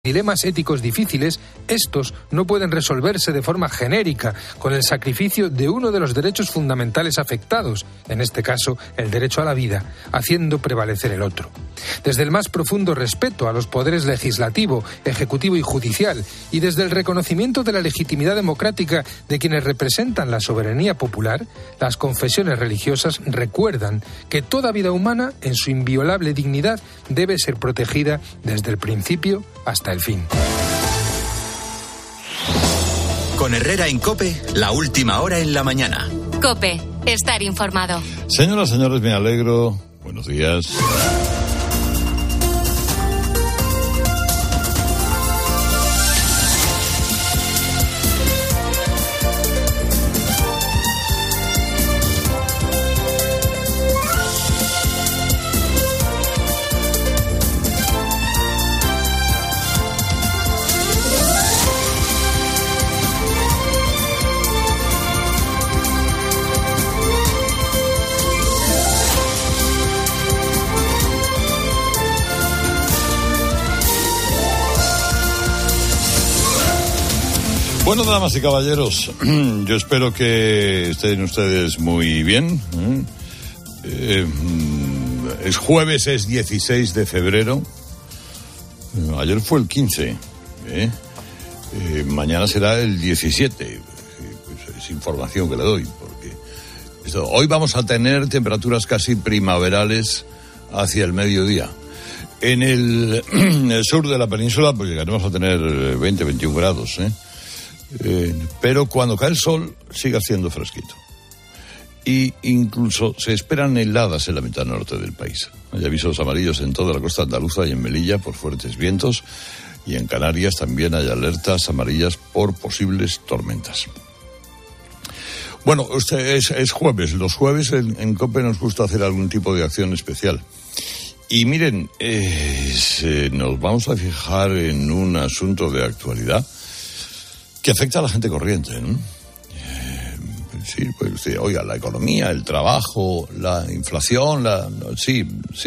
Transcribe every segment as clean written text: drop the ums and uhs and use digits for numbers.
dilemas éticos difíciles, estos no pueden resolverse de forma genérica, con el sacrificio de uno de los derechos fundamentales afectados, en este caso el derecho a la vida, haciendo prevalecer el otro. Desde el más profundo respeto a los poderes legislativo, ejecutivo y judicial, y desde el reconocimiento de la legitimidad democrática de quienes representan la soberanía popular, las confesiones religiosas recuerdan que toda vida humana, en su inviolable dignidad, debe ser protegida desde el principio hasta el fin. Con Herrera en COPE, la última hora en la mañana. COPE, estar informado. Señoras, señores, me alegro. Buenos días. Bueno, damas y caballeros, yo espero que estén ustedes muy bien. Es jueves, es 16 de febrero. Ayer fue el 15. Mañana será el 17. Es información que le doy. Porque hoy vamos a tener temperaturas casi primaverales hacia el mediodía. En el sur de la península pues llegaremos a tener 20, 21 grados, pero cuando cae el sol sigue haciendo fresquito. Y incluso se esperan heladas en la mitad norte del país. Hay avisos amarillos en toda la costa andaluza y en Melilla por fuertes vientos. Y en Canarias también hay alertas amarillas por posibles tormentas. Bueno, es jueves. Los jueves en COPE nos gusta hacer algún tipo de acción especial. Y miren, nos vamos a fijar en un asunto de actualidad que afecta a la gente corriente, ¿no? Sí, pues, oiga, la economía, el trabajo, la inflación, sí.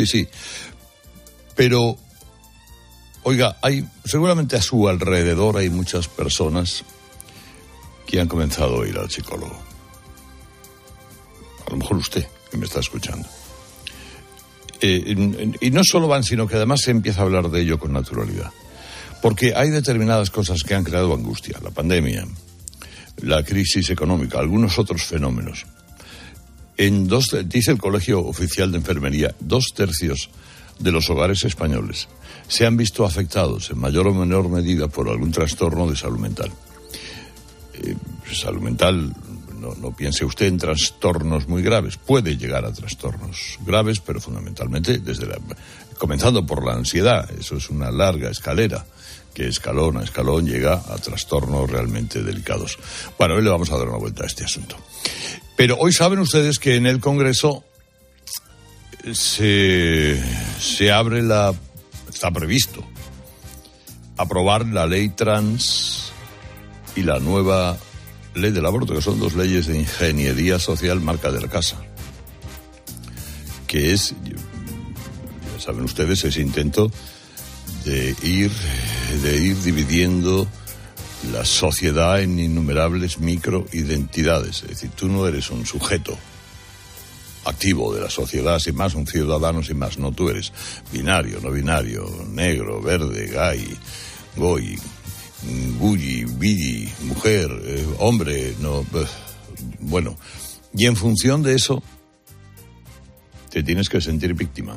Pero, oiga, seguramente a su alrededor hay muchas personas que han comenzado a ir al psicólogo. A lo mejor usted, que me está escuchando. Y no solo van, sino que además se empieza a hablar de ello con naturalidad. Porque hay determinadas cosas que han creado angustia. La pandemia, la crisis económica, algunos otros fenómenos. Dice el Colegio Oficial de Enfermería, 2/3 de los hogares españoles se han visto afectados en mayor o menor medida por algún trastorno de salud mental. Salud mental, no piense usted en trastornos muy graves. Puede llegar a trastornos graves, pero fundamentalmente comenzando por la ansiedad. Eso es una larga escalera que escalón a escalón llega a trastornos realmente delicados. Bueno, hoy le vamos a dar una vuelta a este asunto. Pero hoy saben ustedes que en el Congreso se abre está previsto aprobar la ley trans y la nueva ley del aborto, que son dos leyes de ingeniería social marca de la casa. Que es, ya saben ustedes, ese intento de ir dividiendo la sociedad en innumerables microidentidades. Es decir, tú no eres un sujeto activo de la sociedad, sin más, un ciudadano sin más. No, tú eres binario, no binario, negro, verde, gay, goy, gulli, billi, mujer, hombre, no. Bueno, y en función de eso te tienes que sentir víctima.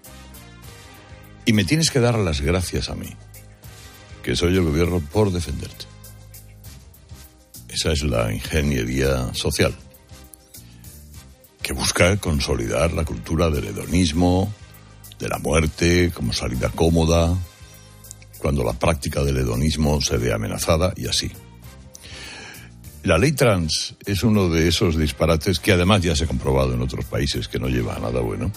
Y me tienes que dar las gracias a mí, que soy el gobierno, por defenderte. Esa es la ingeniería social, que busca consolidar la cultura del hedonismo, de la muerte como salida cómoda, cuando la práctica del hedonismo se ve amenazada, y así. La ley trans es uno de esos disparates que además ya se ha comprobado en otros países que no lleva a nada bueno.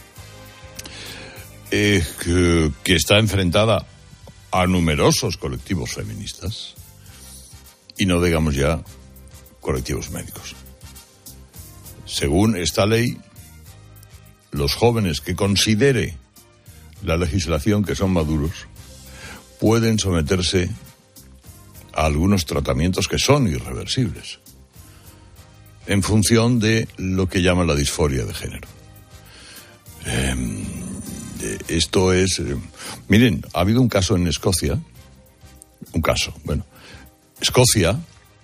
Que está enfrentada a numerosos colectivos feministas y no digamos ya colectivos médicos. Según esta ley, los jóvenes que considere la legislación que son maduros pueden someterse a algunos tratamientos que son irreversibles, en función de lo que llaman la disforia de género. Esto es... miren, ha habido un caso en Escocia, Escocia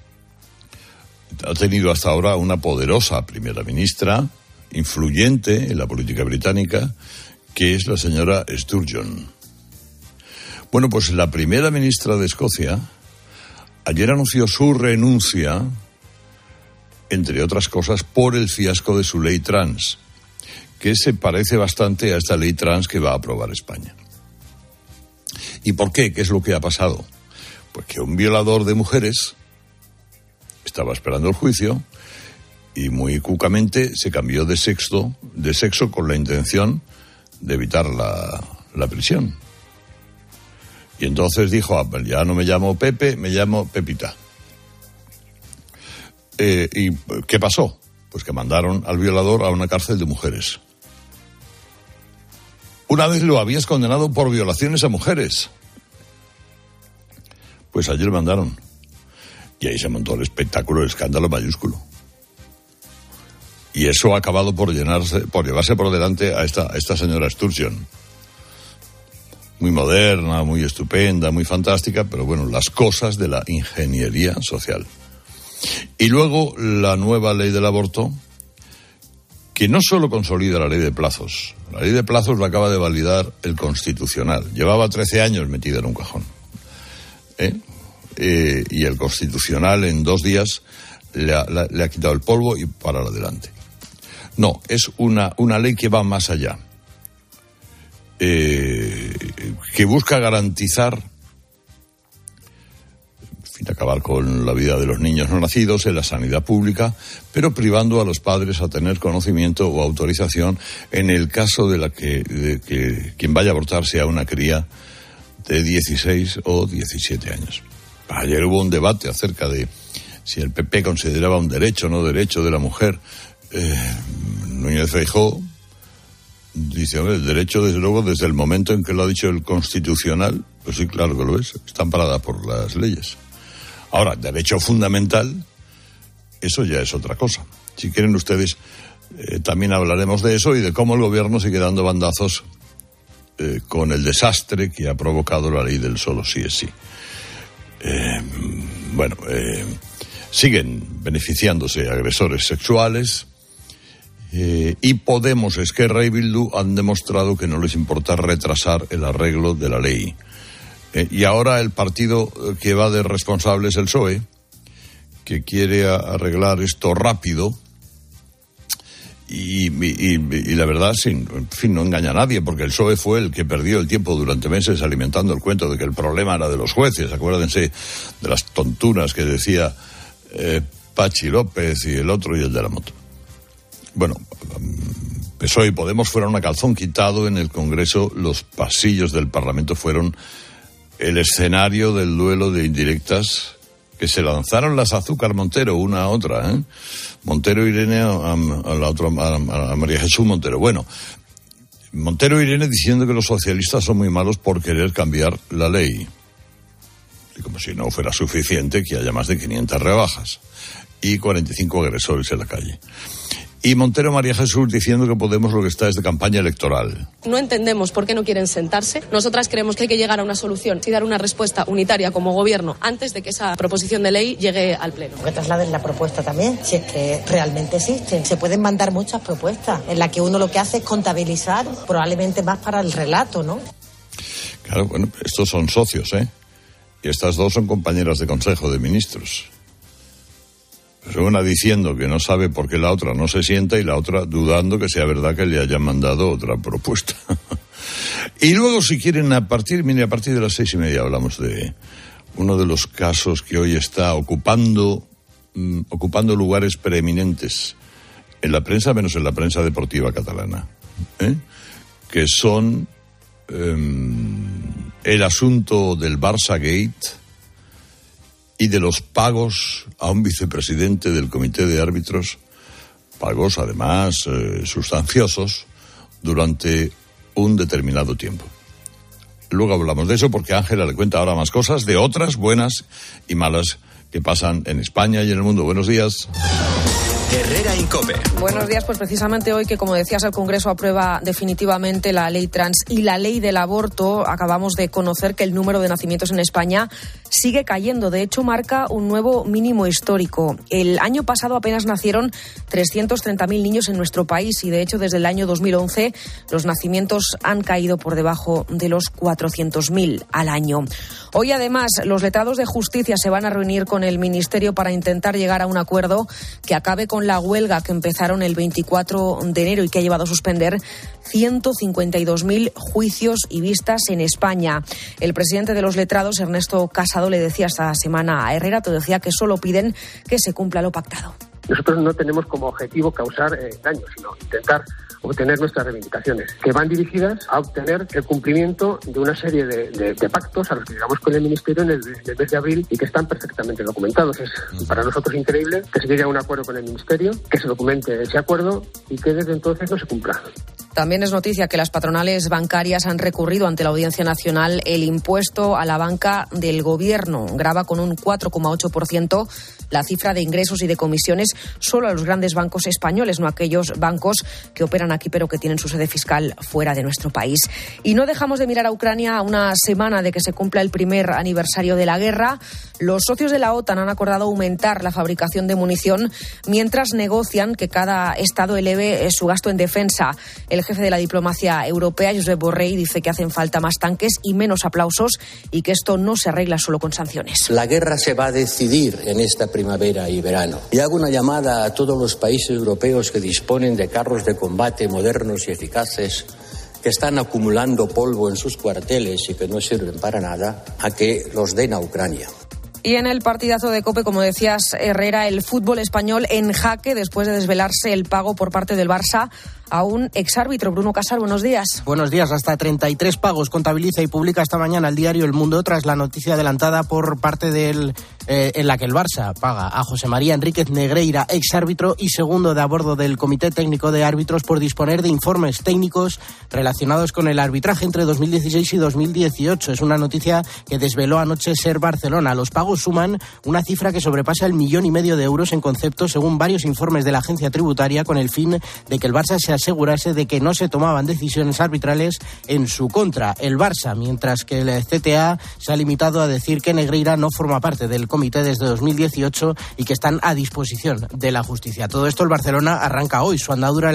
ha tenido hasta ahora una poderosa primera ministra, influyente en la política británica, que es la señora Sturgeon. Bueno, pues la primera ministra de Escocia ayer anunció su renuncia, entre otras cosas, por el fiasco de su ley trans, que se parece bastante a esta ley trans que va a aprobar España. ¿Y por qué? ¿Qué es lo que ha pasado? Pues que un violador de mujeres estaba esperando el juicio y muy cucamente se cambió de sexo con la intención de evitar la prisión. Y entonces dijo, ya no me llamo Pepe, me llamo Pepita. ¿Y qué pasó? Pues que mandaron al violador a una cárcel de mujeres. Una vez lo habías condenado por violaciones a mujeres. Pues ayer lo mandaron. Y ahí se montó el espectáculo, el escándalo mayúsculo. Y eso ha acabado por llevarse por delante a esta señora Sturgeon. Muy moderna, muy estupenda, muy fantástica, pero bueno, las cosas de la ingeniería social. Y luego la nueva ley del aborto, que no solo consolida la ley de plazos. La ley de plazos la acaba de validar el Constitucional. Llevaba 13 años metida en un cajón. Y el Constitucional en 2 días le ha quitado el polvo y para adelante. No, es una ley que va más allá. Que busca garantizar, acabar con la vida de los niños no nacidos en la sanidad pública, pero privando a los padres a tener conocimiento o autorización en el caso de que quien vaya a abortar sea una cría de 16 o 17 años. Ayer hubo un debate acerca de si el PP consideraba un derecho o no derecho de la mujer. Núñez Feijóo dice, el derecho, desde luego, desde el momento en que lo ha dicho el Constitucional, pues sí, claro que lo es, está amparada por las leyes. Ahora, derecho fundamental, eso ya es otra cosa. Si quieren ustedes, también hablaremos de eso y de cómo el gobierno sigue dando bandazos con el desastre que ha provocado la ley del solo sí es sí. Siguen beneficiándose agresores sexuales, y Podemos, Esquerra y Bildu han demostrado que no les importa retrasar el arreglo de la ley. Y ahora el partido que va de responsable es el PSOE, que quiere arreglar esto rápido y la verdad, no engaña a nadie, porque el PSOE fue el que perdió el tiempo durante meses alimentando el cuento de que el problema era de los jueces. Acuérdense de las tonturas que decía Pachi López y el otro y el de la moto. Bueno, PSOE y Podemos fueron a calzón quitado en el Congreso. Los pasillos del Parlamento fueron el escenario del duelo de indirectas que se lanzaron las Azúcar Montero una a otra, Montero Irene a la otra, a María Jesús Montero. Bueno, Montero Irene diciendo que los socialistas son muy malos por querer cambiar la ley. Y como si no fuera suficiente que haya más de 500 rebajas y 45 agresores en la calle. Y Montero María Jesús diciendo que Podemos lo que está es de campaña electoral. No entendemos por qué no quieren sentarse. Nosotras creemos que hay que llegar a una solución y dar una respuesta unitaria como gobierno antes de que esa proposición de ley llegue al Pleno. Que trasladen la propuesta también, si es que realmente existen. Se pueden mandar muchas propuestas en las que uno lo que hace es contabilizar, probablemente más para el relato, ¿no? Claro, bueno, estos son socios, Y estas dos son compañeras de Consejo de Ministros. Una diciendo que no sabe por qué la otra no se sienta y la otra dudando que sea verdad que le hayan mandado otra propuesta. Y luego, si quieren, a partir de las 6:30 hablamos de uno de los casos que hoy está ocupando lugares preeminentes en la prensa, menos en la prensa deportiva catalana, que son el asunto del Barça Gate y de los pagos a un vicepresidente del Comité de Árbitros, pagos además sustanciosos durante un determinado tiempo. luego hablamos de eso porque Ángela le cuenta ahora más cosas de otras buenas y malas que pasan en España y en el mundo. Buenos días. Herrera Incope. Buenos días, pues precisamente hoy que, como decías, el Congreso aprueba definitivamente la ley trans y la ley del aborto, acabamos de conocer que el número de nacimientos en España sigue cayendo. De hecho, marca un nuevo mínimo histórico. El año pasado apenas nacieron 330.000 niños en nuestro país y, de hecho, desde el año 2011 los nacimientos han caído por debajo de los 400.000 al año. Hoy, además, los letrados de Justicia se van a reunir con el Ministerio para intentar llegar a un acuerdo que acabe con la huelga que empezaron el 24 de enero y que ha llevado a suspender 152.000 juicios y vistas en España. El presidente de los letrados, Ernesto Casado, le decía esta semana a Herrera, te decía que solo piden que se cumpla lo pactado. Nosotros no tenemos como objetivo causar daño, sino intentar obtener nuestras reivindicaciones, que van dirigidas a obtener el cumplimiento de una serie de pactos a los que llegamos con el Ministerio en el mes de abril y que están perfectamente documentados. Es para nosotros increíble que se llegue a un acuerdo con el Ministerio, que se documente ese acuerdo y que desde entonces no se cumpla. También es noticia que las patronales bancarias han recurrido ante la Audiencia Nacional el impuesto a la banca del Gobierno. Grava con un 4,8% la cifra de ingresos y de comisiones solo a los grandes bancos españoles, no a aquellos bancos que operan aquí pero que tienen su sede fiscal fuera de nuestro país. Y no dejamos de mirar a Ucrania a una semana de que se cumpla el primer aniversario de la guerra. Los socios de la OTAN han acordado aumentar la fabricación de munición mientras negocian que cada Estado eleve su gasto en defensa. El jefe de la diplomacia europea, Josep Borrell, dice que hacen falta más tanques y menos aplausos y que esto no se arregla solo con sanciones. La guerra se va a decidir en esta primavera y verano. Y hago una llamada a todos los países europeos que disponen de carros de combate modernos y eficaces, que están acumulando polvo en sus cuarteles y que no sirven para nada, a que los den a Ucrania. Y en el partidazo de COPE, como decías, Herrera, el fútbol español en jaque después de desvelarse el pago por parte del Barça a un exárbitro. Bruno Casar, buenos días. Buenos días. Hasta 33 pagos contabiliza y publica esta mañana el diario El Mundo tras la noticia adelantada por parte en la que el Barça paga a José María Enríquez Negreira, exárbitro y segundo de a bordo del Comité Técnico de Árbitros, por disponer de informes técnicos relacionados con el arbitraje entre 2016 y 2018. Es una noticia que desveló anoche Ser Barcelona. Los pagos suman una cifra que sobrepasa el 1,5 millones de euros en concepto, según varios informes de la agencia tributaria, con el fin de que el Barça se asegurase de que no se tomaban decisiones arbitrales en su contra. El Barça, mientras que el CTA se ha limitado a decir que Negreira no forma parte del comité desde 2018 y que están a disposición de la justicia. Todo esto, el Barcelona arranca hoy su andadura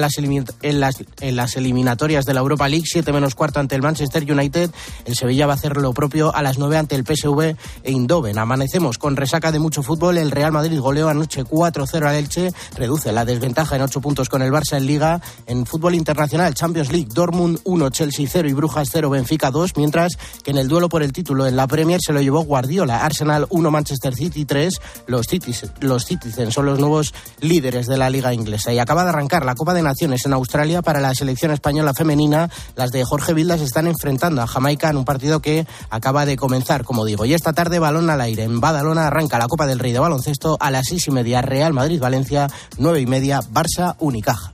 en las eliminatorias de la Europa League, 7:15 ante el Manchester United. El Sevilla va a hacer lo propio a las 9 ante el PSV e Eindhoven. Amanecemos con resaca de mucho fútbol. El Real Madrid goleó anoche 4-0 al Elche, reduce la desventaja en 8 puntos con el Barça en Liga. En fútbol internacional, Champions League, Dortmund 1, Chelsea 0 y Brujas 0, Benfica 2, mientras que en el duelo por el título en la Premier se lo llevó Guardiola. Arsenal 1, Manchester City 3. Los Citizens son los nuevos líderes de la Liga inglesa. Y acaba de arrancar la Copa de Naciones en Australia para la selección española femenina. Las de Jorge Vilda se están enfrentando a Jamaica en un partido que acaba de comenzar, como digo. Y esta tarde, balón al aire. En Badalona arranca la Copa del Rey de baloncesto a las 6:30, Real Madrid-Valencia, 9:30, Barça Unicaja.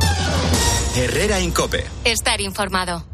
Herrera Incope. Estar informado.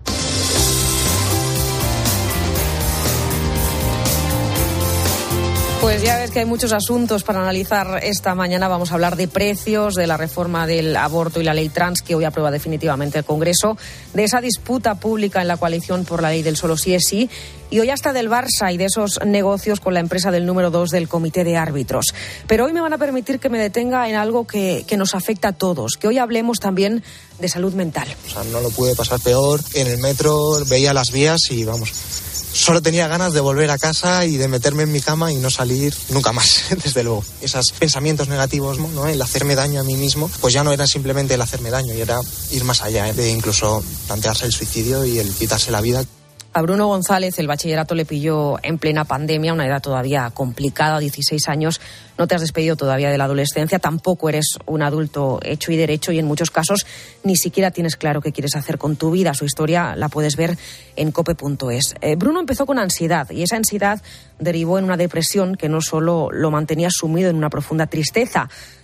Pues ya ves que hay muchos asuntos para analizar esta mañana. Vamos a hablar de precios, de la reforma del aborto y la ley trans que hoy aprueba definitivamente el Congreso, de esa disputa pública en la coalición por la ley del solo sí es sí, y hoy hasta del Barça y de esos negocios con la empresa del número 2 del Comité de Árbitros. Pero hoy me van a permitir que me detenga en algo que nos afecta a todos, que hoy hablemos también de salud mental. O sea, no lo pude pasar peor. En el metro veía las vías y vamos, solo tenía ganas de volver a casa y de meterme en mi cama y no salir nunca más, desde luego. Esos pensamientos negativos, ¿no? El hacerme daño a mí mismo, pues ya no era simplemente el hacerme daño, y era ir más allá, de incluso plantearse el suicidio y el quitarse la vida. A Bruno González el bachillerato le pilló en plena pandemia, una edad todavía complicada, 16 años. No te has despedido todavía de la adolescencia, tampoco eres un adulto hecho y derecho y en muchos casos ni siquiera tienes claro qué quieres hacer con tu vida. Su historia la puedes ver en cope.es. Bruno empezó con ansiedad y esa ansiedad derivó en una depresión que no solo lo mantenía sumido en una profunda tristeza,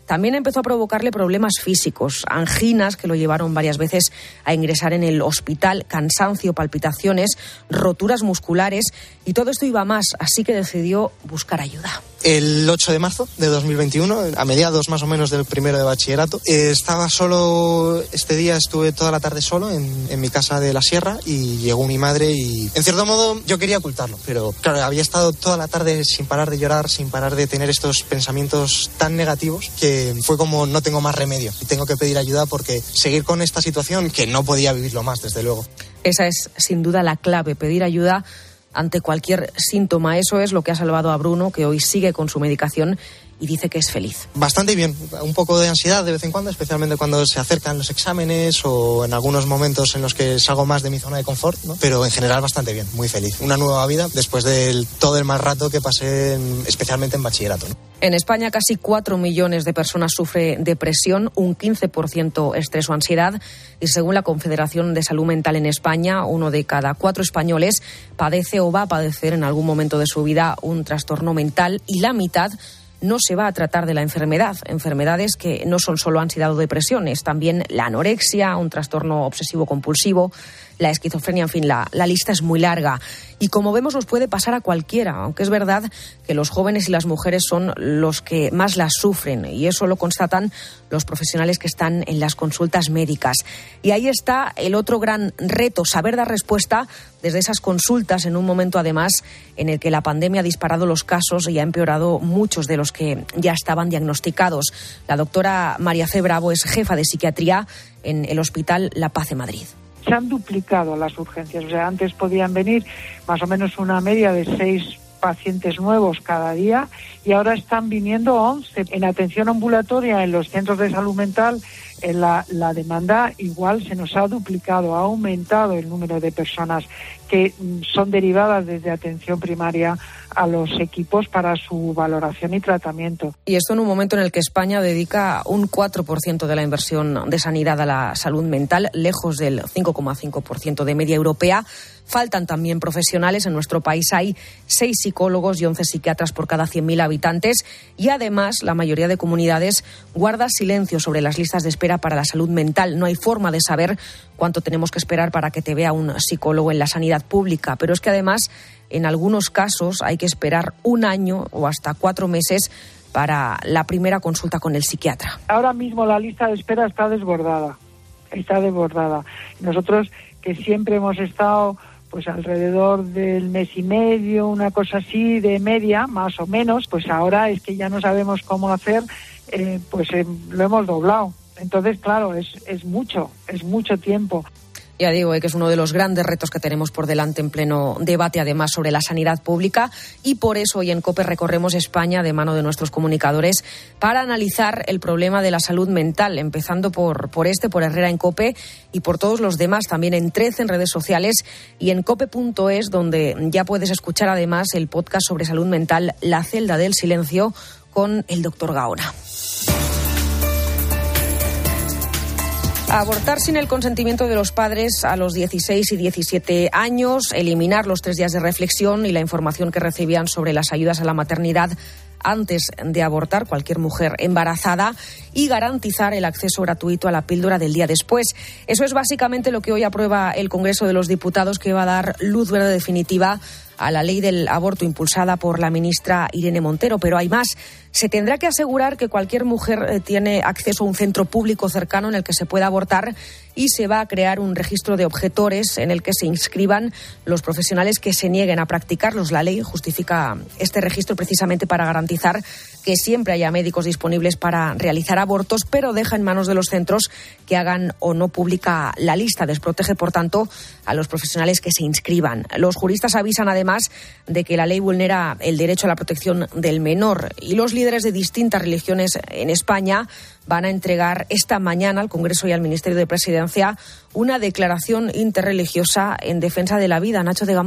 también empezó a provocarle problemas físicos, anginas que lo llevaron varias veces a ingresar en el hospital, cansancio, palpitaciones, roturas musculares, y todo esto iba más, así que decidió buscar ayuda. El 8 de marzo de 2021, a mediados más o menos del primero de bachillerato, estaba solo, este día estuve toda la tarde solo en mi casa de la Sierra, y llegó mi madre y, en cierto modo, yo quería ocultarlo, pero claro, había estado toda la tarde sin parar de llorar, sin parar de tener estos pensamientos tan negativos, que fue como no tengo más remedio y tengo que pedir ayuda, porque seguir con esta situación, que no podía vivirlo más, desde luego. Esa es sin duda la clave, pedir ayuda ante cualquier síntoma. Eso es lo que ha salvado a Bruno, que hoy sigue con su medicación y dice que es feliz. Bastante bien, un poco de ansiedad de vez en cuando, especialmente cuando se acercan los exámenes o en algunos momentos en los que salgo más de mi zona de confort, ¿no? Pero en general bastante bien, muy feliz. Una nueva vida después de todo el mal rato que pasé, especialmente en bachillerato, ¿no? En España casi 4 millones de personas sufren depresión, un 15% estrés o ansiedad, y según la Confederación de Salud Mental en España, 1 de cada 4 españoles padece o va a padecer en algún momento de su vida un trastorno mental, y la mitad no se va a tratar de la enfermedad. Enfermedades que no son solo ansiedad o depresión, es también la anorexia, un trastorno obsesivo-compulsivo, la esquizofrenia, en fin, la lista es muy larga. Y como vemos, nos puede pasar a cualquiera, aunque es verdad que los jóvenes y las mujeres son los que más las sufren, y eso lo constatan los profesionales que están en las consultas médicas. Y ahí está el otro gran reto, saber dar respuesta desde esas consultas, en un momento además en el que la pandemia ha disparado los casos y ha empeorado muchos de los que ya estaban diagnosticados. La doctora María C. Bravo es jefa de psiquiatría en el Hospital La Paz de Madrid. Se han duplicado las urgencias, o sea, antes podían venir más o menos una media de 6 pacientes nuevos cada día, y ahora están viniendo 11. En atención ambulatoria, en los centros de salud mental, la demanda igual se nos ha duplicado, ha aumentado el número de personas que son derivadas desde atención primaria a los equipos para su valoración y tratamiento. Y esto en un momento en el que España dedica un 4% de la inversión de sanidad a la salud mental, lejos del 5,5% de media europea. Faltan también profesionales. En nuestro país hay 6 psicólogos y 11 psiquiatras por cada 100.000 habitantes, y además la mayoría de comunidades guarda silencio sobre las listas de espera para la salud mental. No hay forma de saber cuánto tenemos que esperar para que te vea un psicólogo en la sanidad pública, pero es que además en algunos casos hay que esperar 1 año o hasta 4 meses para la primera consulta con el psiquiatra. Ahora mismo la lista de espera está desbordada. Nosotros, que siempre hemos estado pues alrededor del mes y medio, una cosa así de media, más o menos, pues ahora es que ya no sabemos cómo hacer, lo hemos doblado. Entonces, claro, es mucho tiempo. Ya digo, que es uno de los grandes retos que tenemos por delante en pleno debate, además, sobre la sanidad pública, y por eso hoy en COPE recorremos España de mano de nuestros comunicadores para analizar el problema de la salud mental, empezando por Herrera en COPE, y por todos los demás, también en 13 en redes sociales y en cope.es, donde ya puedes escuchar además el podcast sobre salud mental La celda del silencio con el doctor Gaona. Abortar sin el consentimiento de los padres a los 16 y 17 años, eliminar los 3 días de reflexión y la información que recibían sobre las ayudas a la maternidad antes de abortar cualquier mujer embarazada, y garantizar el acceso gratuito a la píldora del día después. Eso es básicamente lo que hoy aprueba el Congreso de los Diputados, que va a dar luz verde definitiva a la ley del aborto impulsada por la ministra Irene Montero. Pero hay más. Se tendrá que asegurar que cualquier mujer tiene acceso a un centro público cercano en el que se pueda abortar, y se va a crear un registro de objetores en el que se inscriban los profesionales que se nieguen a practicarlos. La ley justifica este registro precisamente para garantizar que siempre haya médicos disponibles para realizar abortos, pero deja en manos de los centros que hagan o no pública la lista. Desprotege, por tanto, a los profesionales que se inscriban. Los juristas avisan además de que la ley vulnera el derecho a la protección del menor, y los líderes de distintas religiones en España van a entregar esta mañana al Congreso y al Ministerio de Presidencia una declaración interreligiosa en defensa de la vida. Nacho de Gamón.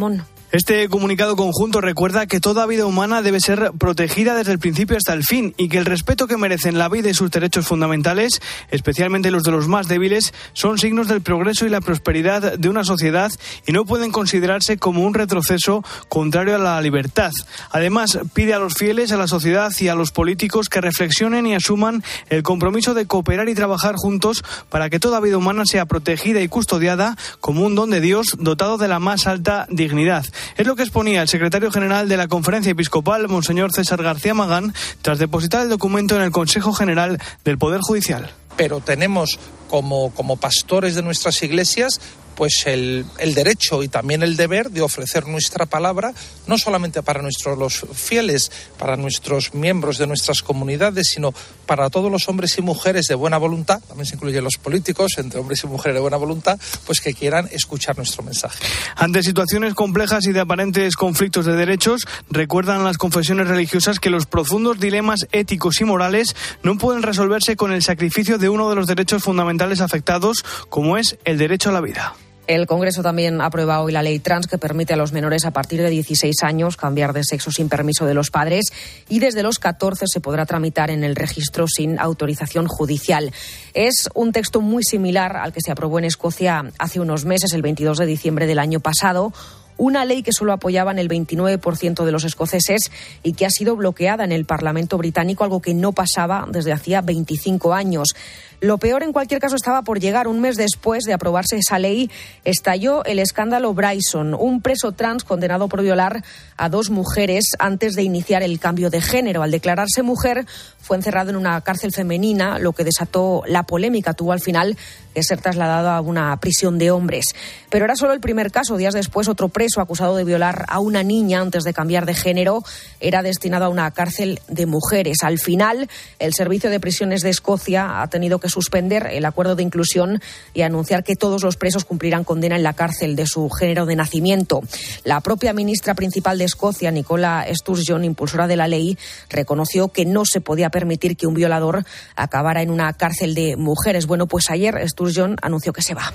Este comunicado conjunto recuerda que toda vida humana debe ser protegida desde el principio hasta el fin y que el respeto que merecen la vida y sus derechos fundamentales, especialmente los de los más débiles, son signos del progreso y la prosperidad de una sociedad y no pueden considerarse como un retroceso contrario a la libertad. Además, pide a los fieles, a la sociedad y a los políticos que reflexionen y asuman el compromiso de cooperar y trabajar juntos para que toda vida humana sea protegida y custodiada como un don de Dios dotado de la más alta dignidad. Es lo que exponía el secretario general de la Conferencia Episcopal, Monseñor César García Magán, tras depositar el documento en el Consejo General del Poder Judicial. Pero tenemos como pastores de nuestras iglesias pues el derecho y también el deber de ofrecer nuestra palabra, no solamente para los fieles, para nuestros miembros de nuestras comunidades, sino para todos los hombres y mujeres de buena voluntad, también se incluyen los políticos, entre hombres y mujeres de buena voluntad, pues que quieran escuchar nuestro mensaje. Ante situaciones complejas y de aparentes conflictos de derechos, recuerdan las confesiones religiosas que los profundos dilemas éticos y morales no pueden resolverse con el sacrificio de uno de los derechos fundamentales afectados, como es el derecho a la vida. El Congreso también aprueba hoy la ley trans que permite a los menores a partir de 16 años cambiar de sexo sin permiso de los padres y desde los 14 se podrá tramitar en el registro sin autorización judicial. Es un texto muy similar al que se aprobó en Escocia hace unos meses, el 22 de diciembre del año pasado. Una ley que solo apoyaban el 29% de los escoceses y que ha sido bloqueada en el Parlamento británico, algo que no pasaba desde hacía 25 años. Lo peor, en cualquier caso, estaba por llegar. Un mes después de aprobarse esa ley, estalló el escándalo Bryson, un preso trans condenado por violar a 2 mujeres antes de iniciar el cambio de género. Al declararse mujer, fue encerrado en una cárcel femenina, lo que desató la polémica. Tuvo al final que ser trasladado a una prisión de hombres. Pero era solo el primer caso. Días después, otro preso acusado de violar a una niña antes de cambiar de género era destinado a una cárcel de mujeres. Al final, el Servicio de Prisiones de Escocia ha tenido que suspender el acuerdo de inclusión y anunciar que todos los presos cumplirán condena en la cárcel de su género de nacimiento. La propia ministra principal de Escocia, Nicola Sturgeon, impulsora de la ley, reconoció que no se podía permitir que un violador acabara en una cárcel de mujeres. Bueno, pues ayer Sturgeon anunció que se va.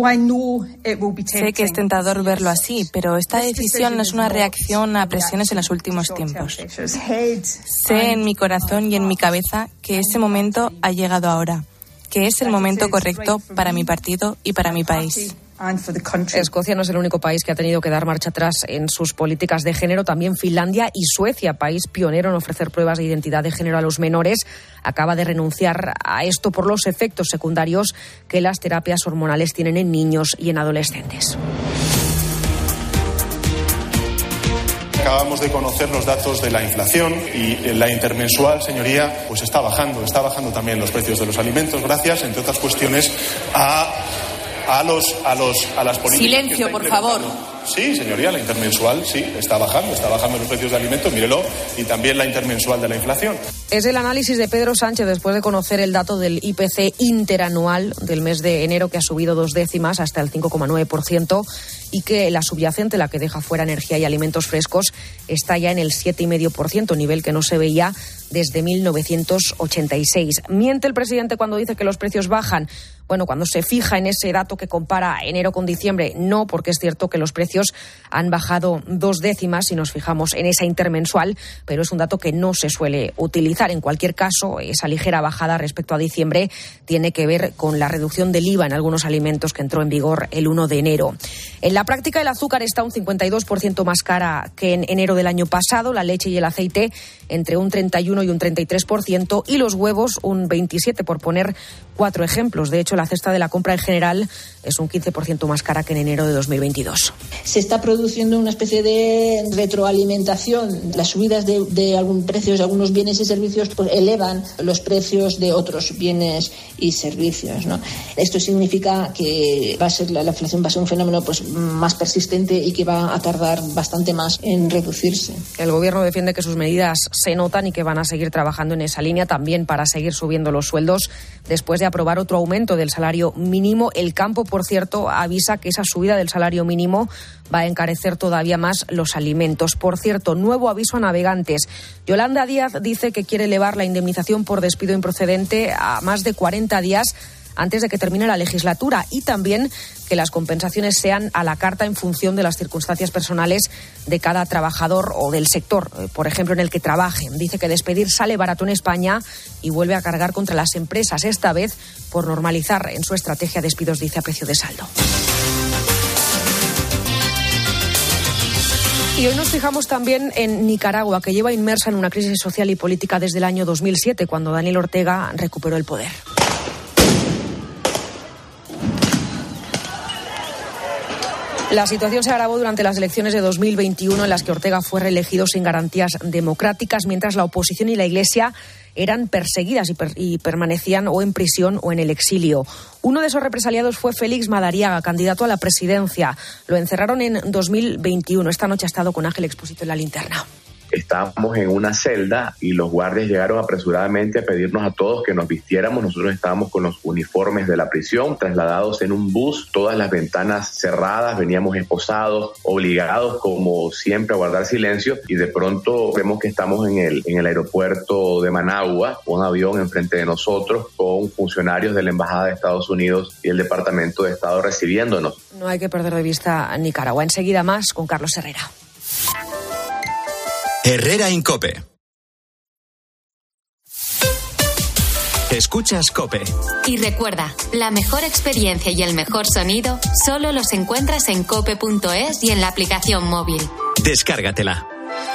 Sé que es tentador verlo así, pero esta decisión no es una reacción a presiones en los últimos tiempos. Sé en mi corazón y en mi cabeza que ese momento ha llegado ahora, que es el momento correcto para mi partido y para mi país. Escocia no es el único país que ha tenido que dar marcha atrás en sus políticas de género. También Finlandia y Suecia, país pionero en ofrecer pruebas de identidad de género a los menores, acaba de renunciar a esto por los efectos secundarios que las terapias hormonales tienen en niños y en adolescentes. Acabamos de conocer los datos de la inflación y la intermensual, señoría, pues está bajando también los precios de los alimentos, gracias, entre otras cuestiones, a las políticas. Silencio, por favor. Sí, señoría, la intermensual, sí, está bajando los precios de alimentos, mírelo, y también la intermensual de la inflación. Es el análisis de Pedro Sánchez después de conocer el dato del IPC interanual del mes de enero, que ha subido 2 décimas hasta el 5,9%, y que la subyacente, la que deja fuera energía y alimentos frescos, está ya en el 7,5%, nivel que no se veía desde 1986. Miente el presidente cuando dice que los precios bajan. Bueno, cuando se fija en ese dato que compara enero con diciembre, no, porque es cierto que los precios han bajado 2 décimas si nos fijamos en esa intermensual, pero es un dato que no se suele utilizar. En cualquier caso, esa ligera bajada respecto a diciembre tiene que ver con la reducción del IVA en algunos alimentos que entró en vigor el 1 de enero. En la práctica, el azúcar está un 52% más cara que en enero del año pasado, la leche y el aceite entre un 31 y un 33%, y los huevos un 27%, por poner 4 ejemplos. De hecho, la cesta de la compra en general es un 15% más cara que en enero de 2022. Se está produciendo una especie de retroalimentación. Las subidas de algún precios de algunos bienes y servicios pues elevan los precios de otros bienes y servicios, ¿no? Esto significa que la inflación va a ser un fenómeno pues más persistente y que va a tardar bastante más en reducirse. El Gobierno defiende que sus medidas se notan y que van a seguir trabajando en esa línea, también para seguir subiendo los sueldos después de aprobar otro aumento del salario mínimo. El campo, por cierto, avisa que esa subida del salario mínimo va a encarecer todavía más los alimentos. Por cierto, nuevo aviso a navegantes. Yolanda Díaz dice que quiere elevar la indemnización por despido improcedente a más de 40 días antes de que termine la legislatura, y también que las compensaciones sean a la carta en función de las circunstancias personales de cada trabajador o del sector, por ejemplo, en el que trabajen. Dice que despedir sale barato en España y vuelve a cargar contra las empresas, esta vez por normalizar en su estrategia despidos, dice, a precio de saldo. Y hoy nos fijamos también en Nicaragua, que lleva inmersa en una crisis social y política desde el año 2007, cuando Daniel Ortega recuperó el poder. La situación se agravó durante las elecciones de 2021, en las que Ortega fue reelegido sin garantías democráticas, mientras la oposición y la Iglesia eran perseguidas y permanecían o en prisión o en el exilio. Uno de esos represaliados fue Félix Madariaga, candidato a la presidencia. Lo encerraron en 2021. Esta noche ha estado con Ángel Expósito en La Linterna. Estábamos en una celda y los guardias llegaron apresuradamente a pedirnos a todos que nos vistiéramos. Nosotros estábamos con los uniformes de la prisión, trasladados en un bus, todas las ventanas cerradas, veníamos esposados, obligados como siempre a guardar silencio, y de pronto vemos que estamos en el aeropuerto de Managua, un avión enfrente de nosotros con funcionarios de la Embajada de Estados Unidos y el Departamento de Estado recibiéndonos. No hay que perder de vista a Nicaragua. Enseguida más con Carlos Herrera. Herrera en COPE. Escuchas COPE. Y recuerda, la mejor experiencia y el mejor sonido solo los encuentras en cope.es y en la aplicación móvil. Descárgatela.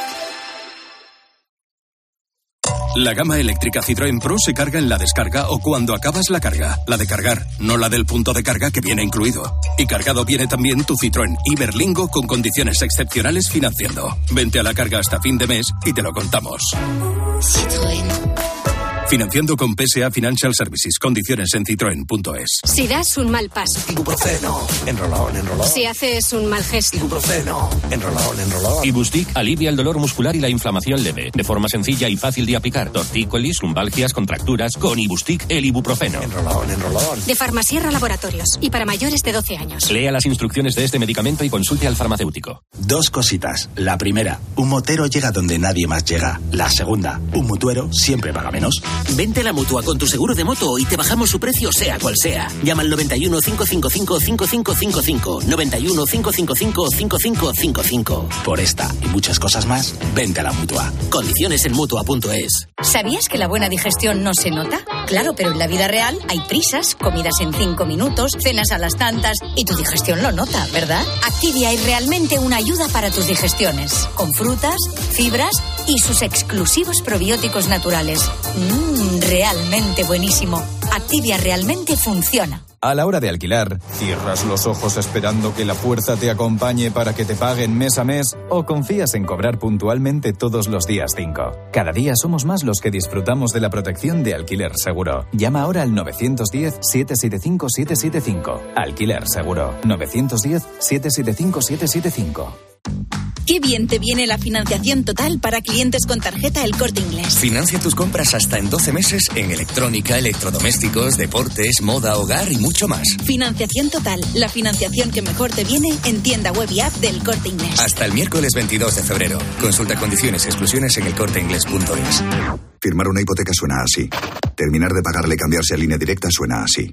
La gama eléctrica Citroën Pro se carga en la descarga o cuando acabas la carga. La de cargar, no la del punto de carga que viene incluido. Y cargado viene también tu Citroën Iberlingo con condiciones excepcionales financiando. Vente a la carga hasta fin de mes y te lo contamos. Citroën. Financiando con PSA Financial Services. Condiciones en citroen.es. Si das un mal paso. Ibuprofeno. Enrolón. Si haces un mal gesto. Ibuprofeno. Enrolón. Ibustic alivia el dolor muscular y la inflamación leve. De forma sencilla y fácil de aplicar. Tortícolis, lumbalgias, contracturas. Con Ibustic, el ibuprofeno. Enrolón. De Farmasierra Laboratorios. Y para mayores de 12 años. Lea las instrucciones de este medicamento y consulte al farmacéutico. Dos cositas. La primera, un motero llega donde nadie más llega. La segunda, un mutuero siempre paga menos. Vente a la Mutua con tu seguro de moto y te bajamos su precio sea cual sea. Llama al 91 555 5555. 91 555 5555. Por esta y muchas cosas más, vente a la Mutua. Condiciones en Mutua.es. ¿Sabías que la buena digestión no se nota? Claro, pero en la vida real hay prisas, comidas en 5 minutos, cenas a las tantas y tu digestión lo nota, ¿verdad? Activia es realmente una ayuda para tus digestiones, con frutas, fibras y sus exclusivos probióticos naturales. Realmente buenísimo. Activia realmente funciona. A la hora de alquilar, ¿cierras los ojos esperando que la fuerza te acompañe para que te paguen mes a mes o confías en cobrar puntualmente todos los días 5? Cada día somos más los que disfrutamos de la protección de Alquiler Seguro. Llama ahora al 910-775-775. Alquiler Seguro. 910-775-775. Qué bien te viene la financiación total para clientes con tarjeta El Corte Inglés. Financia tus compras hasta en 12 meses en electrónica, electrodomésticos, deportes, moda, hogar y mucho más. Financiación total, la financiación que mejor te viene en tienda web y app del Corte Inglés. Hasta el miércoles 22 de febrero. Consulta condiciones y exclusiones en elcorteinglés.es. Firmar una hipoteca suena así. Terminar de pagarle y cambiarse a Línea Directa suena así.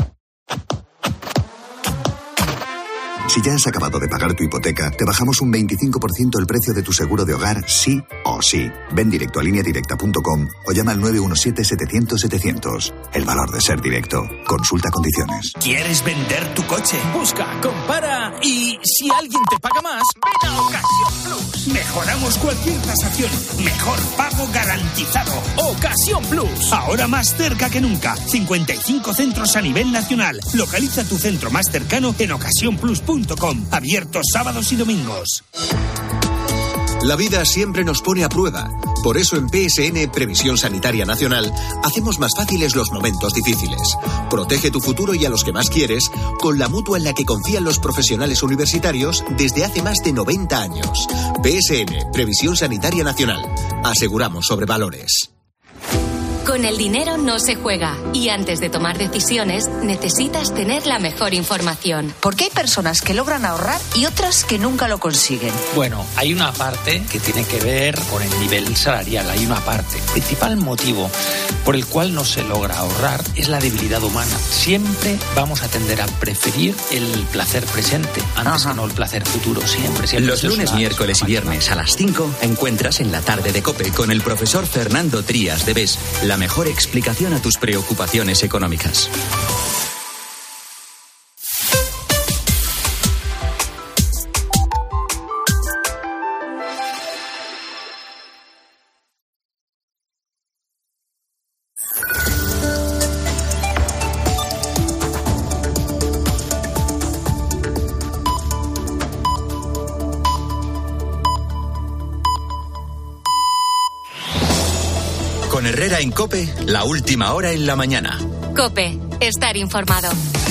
Si ya has acabado de pagar tu hipoteca, te bajamos un 25% el precio de tu seguro de hogar, sí o sí. Ven directo a lineadirecta.com o llama al 917-700-700. El valor de ser directo. Consulta condiciones. ¿Quieres vender tu coche? Busca, compara y si alguien te paga más, ven a Ocasión Plus. Mejoramos cualquier tasación. Mejor pago garantizado. Ocasión Plus. Ahora más cerca que nunca. 55 centros a nivel nacional. Localiza tu centro más cercano en ocasiónplus.com. Abiertos sábados y domingos. La vida siempre nos pone a prueba. Por eso en PSN, Previsión Sanitaria Nacional, hacemos más fáciles los momentos difíciles. Protege tu futuro y a los que más quieres con la mutua en la que confían los profesionales universitarios desde hace más de 90 años. PSN, Previsión Sanitaria Nacional. Aseguramos sobre valores. Con el dinero no se juega y antes de tomar decisiones necesitas tener la mejor información. Porque hay personas que logran ahorrar y otras que nunca lo consiguen. Bueno, hay una parte que tiene que ver con el nivel salarial, hay una parte. El principal motivo por el cual no se logra ahorrar es la debilidad humana. Siempre vamos a tender a preferir el placer presente antes que no el placer futuro, siempre. Los lunes, miércoles y viernes a las 5 encuentras en la tarde de COPE con el profesor Fernando Trías de BES la mejor explicación a tus preocupaciones económicas. Con Herrera en COPE, la última hora en la mañana. COPE, estar informado.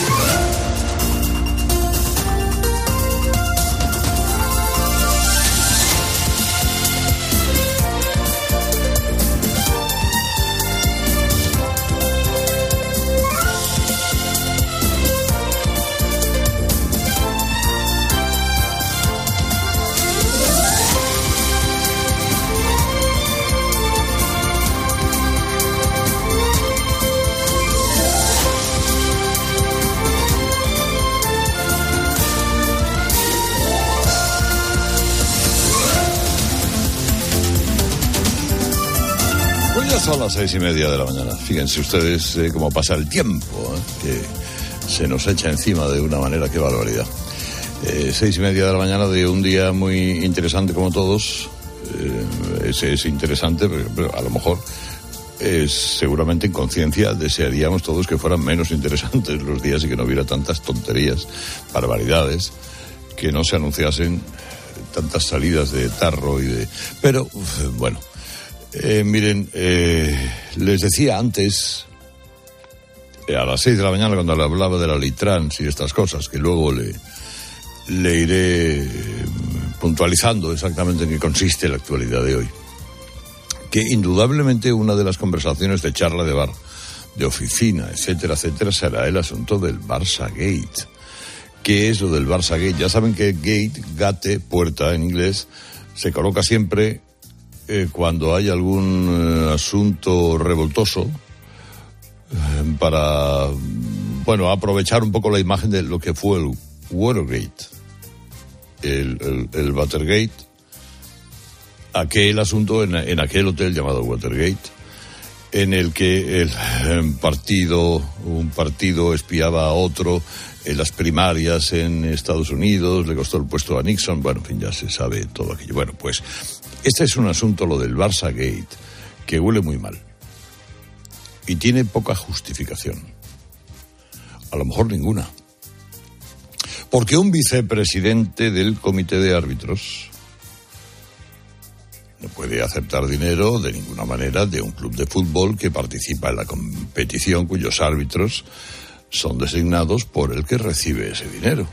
Son las 6:30 de la mañana. Fíjense ustedes cómo pasa el tiempo, que se nos echa encima de una manera, qué barbaridad. 6:30 de la mañana de un día muy interesante como todos. Es interesante, pero a lo mejor seguramente en conciencia desearíamos todos que fueran menos interesantes los días y que no hubiera tantas tonterías, barbaridades, que no se anunciasen tantas salidas de tarro y de... Pero, bueno... miren, les decía antes, a las 6 de la mañana, cuando le hablaba de la ley trans y estas cosas, que luego le iré puntualizando exactamente en qué consiste la actualidad de hoy, que indudablemente una de las conversaciones de charla de bar, de oficina, etcétera, etcétera, será el asunto del Barça Gate. ¿Qué es lo del Barça Gate? Ya saben que gate, puerta en inglés, se coloca siempre... cuando hay algún asunto revoltoso para, bueno, aprovechar un poco la imagen de lo que fue el Watergate, el Watergate, aquel asunto en aquel hotel llamado Watergate, en el que un partido espiaba a otro en las primarias en Estados Unidos, le costó el puesto a Nixon, bueno, en fin, ya se sabe todo aquello. Bueno, pues este es un asunto, lo del Barça Gate, que huele muy mal y tiene poca justificación, a lo mejor ninguna, porque un vicepresidente del comité de árbitros no puede aceptar dinero de ninguna manera de un club de fútbol que participa en la competición cuyos árbitros son designados por el que recibe ese dinero.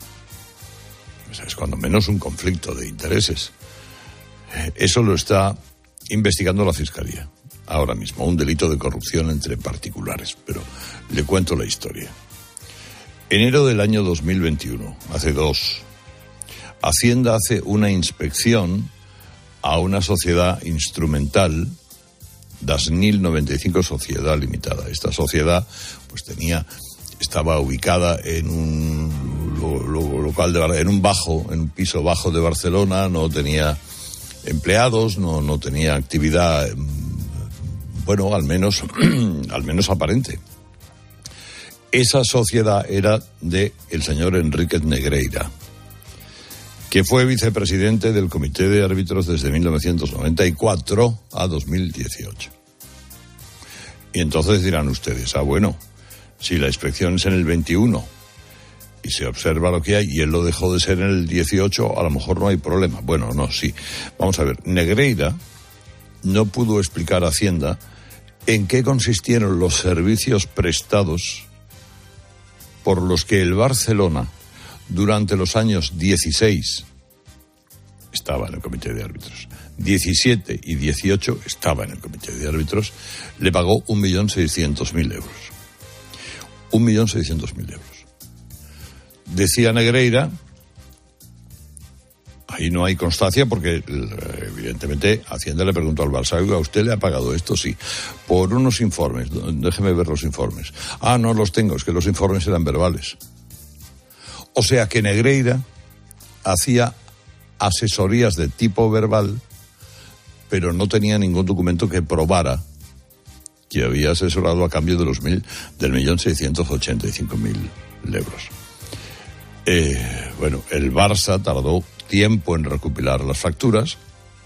Es cuando menos un conflicto de intereses. Eso lo está investigando la Fiscalía ahora mismo, un delito de corrupción entre particulares, pero le cuento la historia. Enero del año 2021, hace 2, Hacienda hace una inspección a una sociedad instrumental, Dasnil 95 Sociedad Limitada. Esta sociedad pues estaba ubicada en un local en un piso bajo de Barcelona, no tenía empleados, no tenía actividad, bueno, al menos aparente. Esa sociedad era de el señor Enríquez Negreira, que fue vicepresidente del Comité de Árbitros desde 1994 a 2018. Y entonces dirán ustedes, bueno, si la inspección es en el 21 y se observa lo que hay y él lo dejó de ser en el 18, a lo mejor no hay problema. Bueno, no, sí. Vamos a ver, Negreira no pudo explicar a Hacienda en qué consistieron los servicios prestados por los que el Barcelona durante los años 16 estaba en el comité de árbitros. 17 y 18 estaba en el comité de árbitros, le pagó 1.600.000 euros. 1.600.000 euros. Decía Negreira, ahí no hay constancia porque evidentemente Hacienda le preguntó al Barça, ¿a usted le ha pagado esto? Sí, por unos informes, déjeme ver los informes. Ah, no los tengo, es que los informes eran verbales. O sea que Negreira hacía asesorías de tipo verbal, pero no tenía ningún documento que probara que había asesorado a cambio de del 1.685.000 euros. Bueno, el Barça tardó tiempo en recopilar las facturas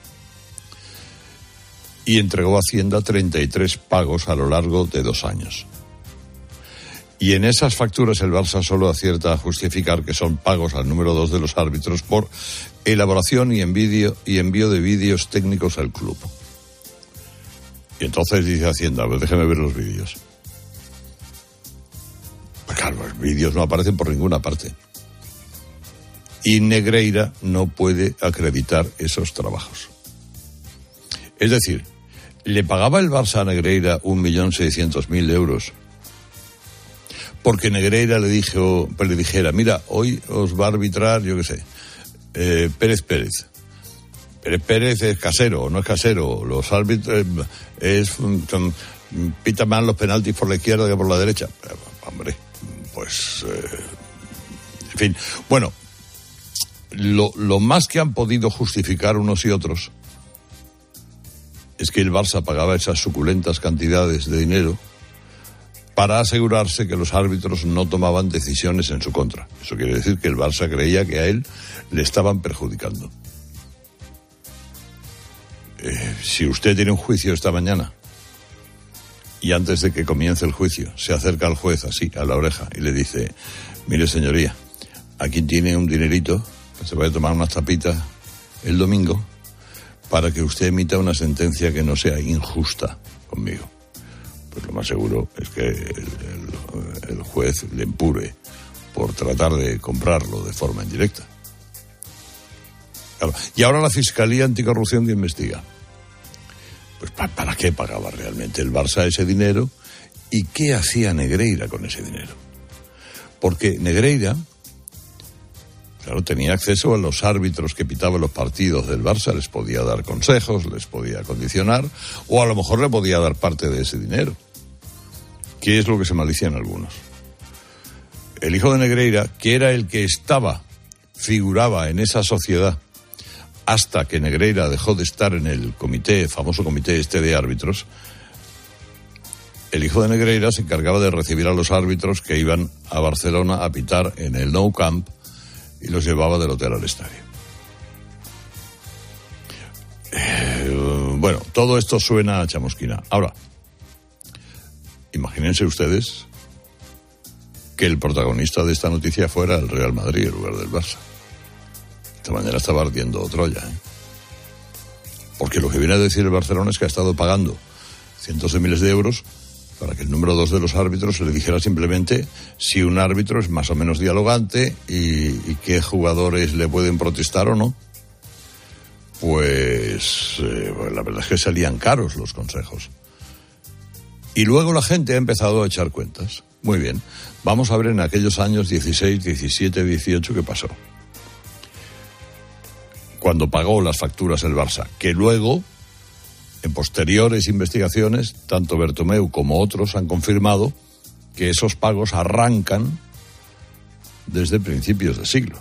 y entregó a Hacienda 33 pagos a lo largo de 2 años. Y en esas facturas el Barça solo acierta a justificar que son pagos al número 2 de los árbitros por elaboración y envío de vídeos técnicos al club. Y entonces dice Hacienda, pues déjeme ver los vídeos. Pues claro, los vídeos no aparecen por ninguna parte. Y Negreira no puede acreditar esos trabajos. Es decir, ¿le pagaba el Barça a Negreira 1.600.000 euros? Porque Negreira le dijera, mira, hoy os va a arbitrar, yo qué sé, Pérez Pérez. Pérez Pérez es casero o no es casero. Los árbitros pitan más los penaltis por la izquierda que por la derecha. Hombre, pues... en fin, bueno, lo más que han podido justificar unos y otros es que el Barça pagaba esas suculentas cantidades de dinero para asegurarse que los árbitros no tomaban decisiones en su contra. Eso quiere decir que el Barça creía que a él le estaban perjudicando. Si usted tiene un juicio esta mañana y antes de que comience el juicio se acerca al juez así, a la oreja, y le dice, mire señoría, aquí tiene un dinerito, se va a tomar unas tapitas el domingo para que usted emita una sentencia que no sea injusta conmigo. Pues lo más seguro es que el juez le empure por tratar de comprarlo de forma indirecta. Claro. Y ahora la Fiscalía Anticorrupción que investiga. Pues ¿para qué pagaba realmente el Barça ese dinero? ¿Y qué hacía Negreira con ese dinero? Porque Negreira, claro, tenía acceso a los árbitros que pitaban los partidos del Barça, les podía dar consejos, les podía condicionar, o a lo mejor le podía dar parte de ese dinero. ¿Qué es lo que se malician algunos? El hijo de Negreira, que era el que figuraba en esa sociedad, hasta que Negreira dejó de estar en el famoso comité de árbitros, el hijo de Negreira se encargaba de recibir a los árbitros que iban a Barcelona a pitar en el Nou Camp y los llevaba del hotel al estadio. Bueno, todo esto suena a chamusquina. Ahora, imagínense ustedes que el protagonista de esta noticia fuera el Real Madrid en lugar del Barça. Esta mañana estaba ardiendo Troya, Porque lo que viene a decir el Barcelona es que ha estado pagando cientos de miles de euros para que el número 2 de los árbitros le dijera simplemente si un árbitro es más o menos dialogante y qué jugadores le pueden protestar o no. Pues la verdad es que salían caros los consejos. Y luego la gente ha empezado a echar cuentas. Muy bien, vamos a ver en aquellos años 16, 17, 18 qué pasó. Cuando pagó las facturas el Barça, que luego, en posteriores investigaciones, tanto Bertomeu como otros han confirmado que esos pagos arrancan desde principios de siglo.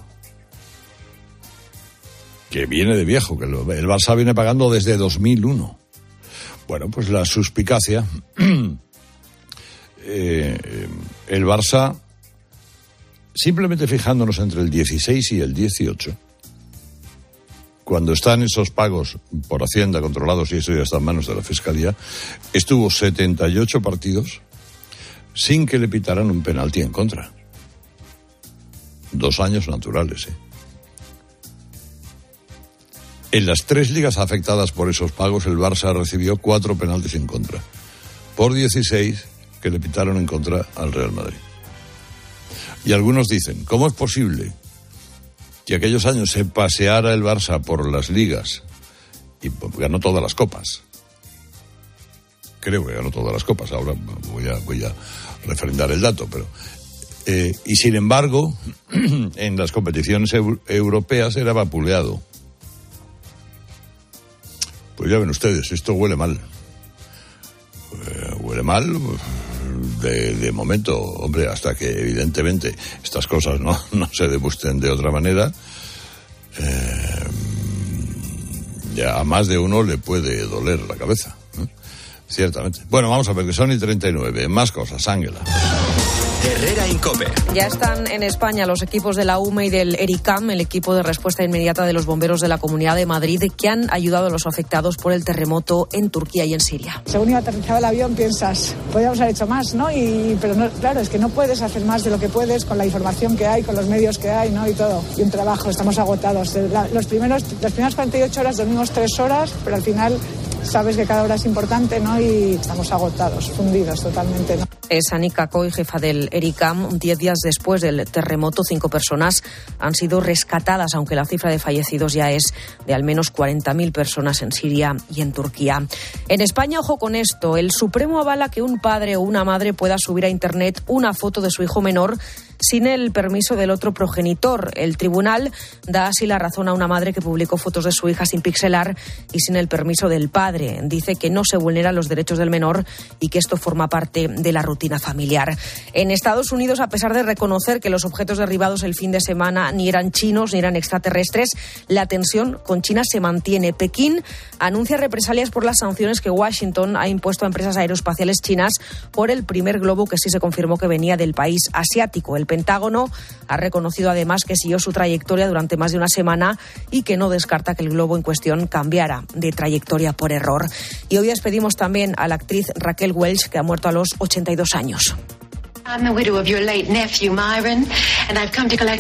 Que viene de viejo, que el Barça viene pagando desde 2001. Bueno, pues la suspicacia, el Barça, simplemente fijándonos entre el 16 y el 18, cuando están esos pagos por Hacienda controlados y eso ya está en manos de la Fiscalía, estuvo 78 partidos sin que le pitaran un penalti en contra. 2 años naturales, En las 3 ligas afectadas por esos pagos, el Barça recibió 4 penaltis en contra, por 16 que le pitaron en contra al Real Madrid. Y algunos dicen, ¿cómo es posible que aquellos años se paseara el Barça por las ligas y ganó todas las copas. Creo que ganó todas las copas. Ahora voy a refrendar el dato, pero y sin embargo en las competiciones europeas era vapuleado. Pues ya ven ustedes, esto huele mal. Huele mal de momento, hombre, hasta que evidentemente estas cosas no se demuestren de otra manera. Ya a más de uno le puede doler la cabeza, ¿eh? Ciertamente. Bueno, vamos a ver, que son y 39. Más cosas, Ángela. Herrera Incope. Ya están en España los equipos de la UME y del ERICAM, el equipo de respuesta inmediata de los bomberos de la Comunidad de Madrid, que han ayudado a los afectados por el terremoto en Turquía y en Siria. Según iba aterrizado el avión piensas, podríamos haber hecho más, ¿no? Pero no, claro, es que no puedes hacer más de lo que puedes con la información que hay, con los medios que hay, ¿no? Y todo. Y un trabajo, estamos agotados. Las primeras 48 horas dormimos 3 horas, pero al final sabes que cada hora es importante, ¿no? Y estamos agotados, fundidos totalmente, ¿no? Es Anika Coy, jefa del ERICAM. 10 días después del terremoto, 5 personas han sido rescatadas, aunque la cifra de fallecidos ya es de al menos 40.000 personas en Siria y en Turquía. En España, ojo con esto, el Supremo avala que un padre o una madre pueda subir a Internet una foto de su hijo menor sin el permiso del otro progenitor. El tribunal da así la razón a una madre que publicó fotos de su hija sin pixelar y sin el permiso del padre. Dice que no se vulneran los derechos del menor y que esto forma parte de la rutina familiar. En Estados Unidos, a pesar de reconocer que los objetos derribados el fin de semana ni eran chinos ni eran extraterrestres, la tensión con China se mantiene. Pekín anuncia represalias por las sanciones que Washington ha impuesto a empresas aeroespaciales chinas por el primer globo que sí se confirmó que venía del país asiático. El Pentágono ha reconocido además que siguió su trayectoria durante más de una semana y que no descarta que el globo en cuestión cambiara de trayectoria por error. Y hoy despedimos también a la actriz Raquel Welch, que ha muerto a los 82 años. I'm the widow of your late nephew, Myron, and I've come to collect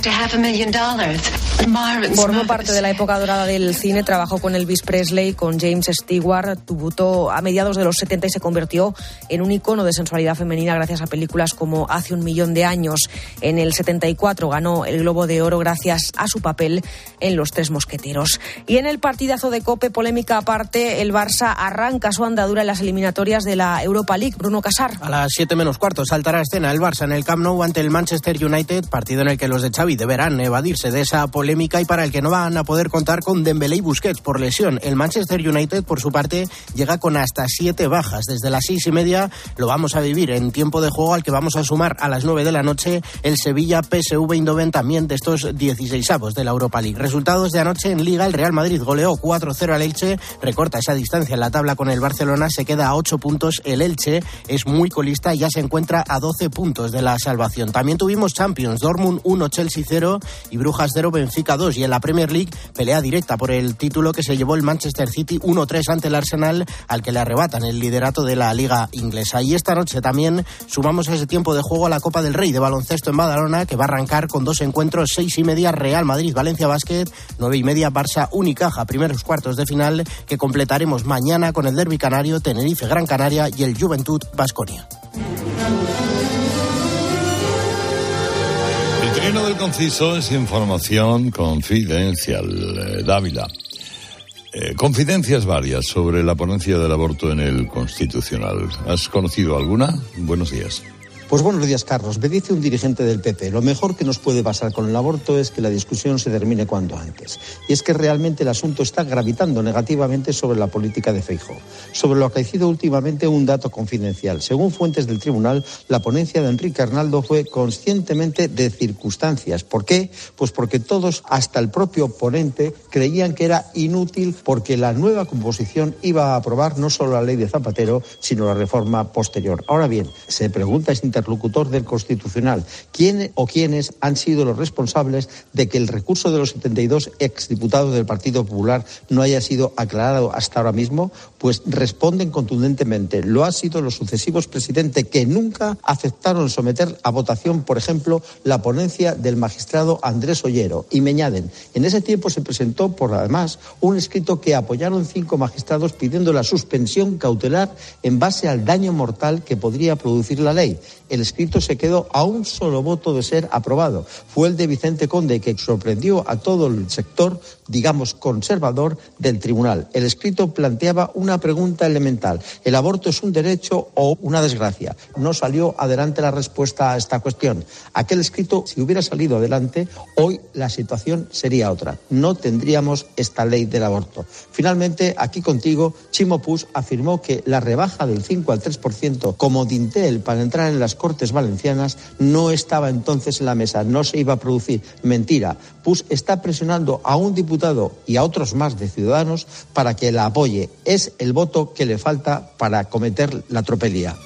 $500,000. Formó parte de la época dorada del cine, trabajó con Elvis Presley, con James Stewart, debutó a mediados de los 70 y se convirtió en un icono de sensualidad femenina gracias a películas como Hace un millón de años. En el 74 ganó el Globo de Oro gracias a su papel en Los Tres Mosqueteros. Y en el partidazo de COPE, polémica aparte, el Barça arranca su andadura en las eliminatorias de la Europa League. Bruno Casar. A las 7:15 saltará a escena el Barça en el Camp Nou ante el Manchester United, partido en el que los de Xavi deberán evadirse de esa polémica y para el que no van a poder contar con Dembélé y Busquets por lesión. El Manchester United, por su parte, llega con hasta 7 bajas. Desde las 6:30 lo vamos a vivir en tiempo de juego, al que vamos a sumar a las 9 de la noche el Sevilla PSV Eindhoven, también de estos 16avos de la Europa League. Resultados de anoche en Liga: el Real Madrid goleó 4-0 al Elche, recorta esa distancia en la tabla con el Barcelona, se queda a 8 puntos. El Elche es muy colista y ya se encuentra a 12 puntos de la salvación. También tuvimos Champions: Dortmund 1, Chelsea 0 y Brujas 0, Benfica 2. Y en la Premier League, pelea directa por el título que se llevó el Manchester City 1-3 ante el Arsenal, al que le arrebatan el liderato de la Liga Inglesa. Y esta noche también sumamos a ese tiempo de juego a la Copa del Rey de baloncesto en Badalona, que va a arrancar con 2 encuentros: 6:30 Real Madrid Valencia Basket, 9:30 Barça Unicaja, primeros cuartos de final, que completaremos mañana con el derbi canario, Tenerife Gran Canaria y el Juventud Baskonia. El trino del conciso es información confidencial. Dávila. Confidencias varias sobre la ponencia del aborto en el Constitucional. ¿Has conocido alguna? Buenos días. Pues buenos días, Carlos. Me dice un dirigente del PP, lo mejor que nos puede pasar con el aborto es que la discusión se termine cuanto antes. Y es que realmente el asunto está gravitando negativamente sobre la política de Feijóo. Sobre lo acaecido últimamente, un dato confidencial. Según fuentes del tribunal, la ponencia de Enrique Arnaldo fue conscientemente de circunstancias. ¿Por qué? Pues porque todos, hasta el propio ponente, creían que era inútil porque la nueva composición iba a aprobar no solo la ley de Zapatero, sino la reforma posterior. Ahora bien, se pregunta este interlocutor del Constitucional, ¿quién o quiénes han sido los responsables de que el recurso de los 72 exdiputados del Partido Popular no haya sido aclarado hasta ahora mismo? Pues responden contundentemente, lo han sido los sucesivos presidentes que nunca aceptaron someter a votación, por ejemplo, la ponencia del magistrado Andrés Ollero. Y me añaden, en ese tiempo se presentó, por además, un escrito que apoyaron 5 magistrados pidiendo la suspensión cautelar en base al daño mortal que podría producir la ley. El escrito se quedó a un solo voto de ser aprobado. Fue el de Vicente Conde, que sorprendió a todo el sector, digamos, conservador del tribunal. El escrito planteaba una pregunta elemental: ¿el aborto es un derecho o una desgracia? No salió adelante la respuesta a esta cuestión. Aquel escrito, si hubiera salido adelante, hoy la situación sería otra. No tendríamos esta ley del aborto. Finalmente, aquí contigo, Chimo Puig afirmó que la rebaja del 5 al 3% como dintel para entrar en las Cortes Valencianas no estaba entonces en la mesa, no se iba a producir. Mentira. Puig está presionando a un diputado y a otros más de Ciudadanos para que la apoye. Es el voto que le falta para cometer la tropelía.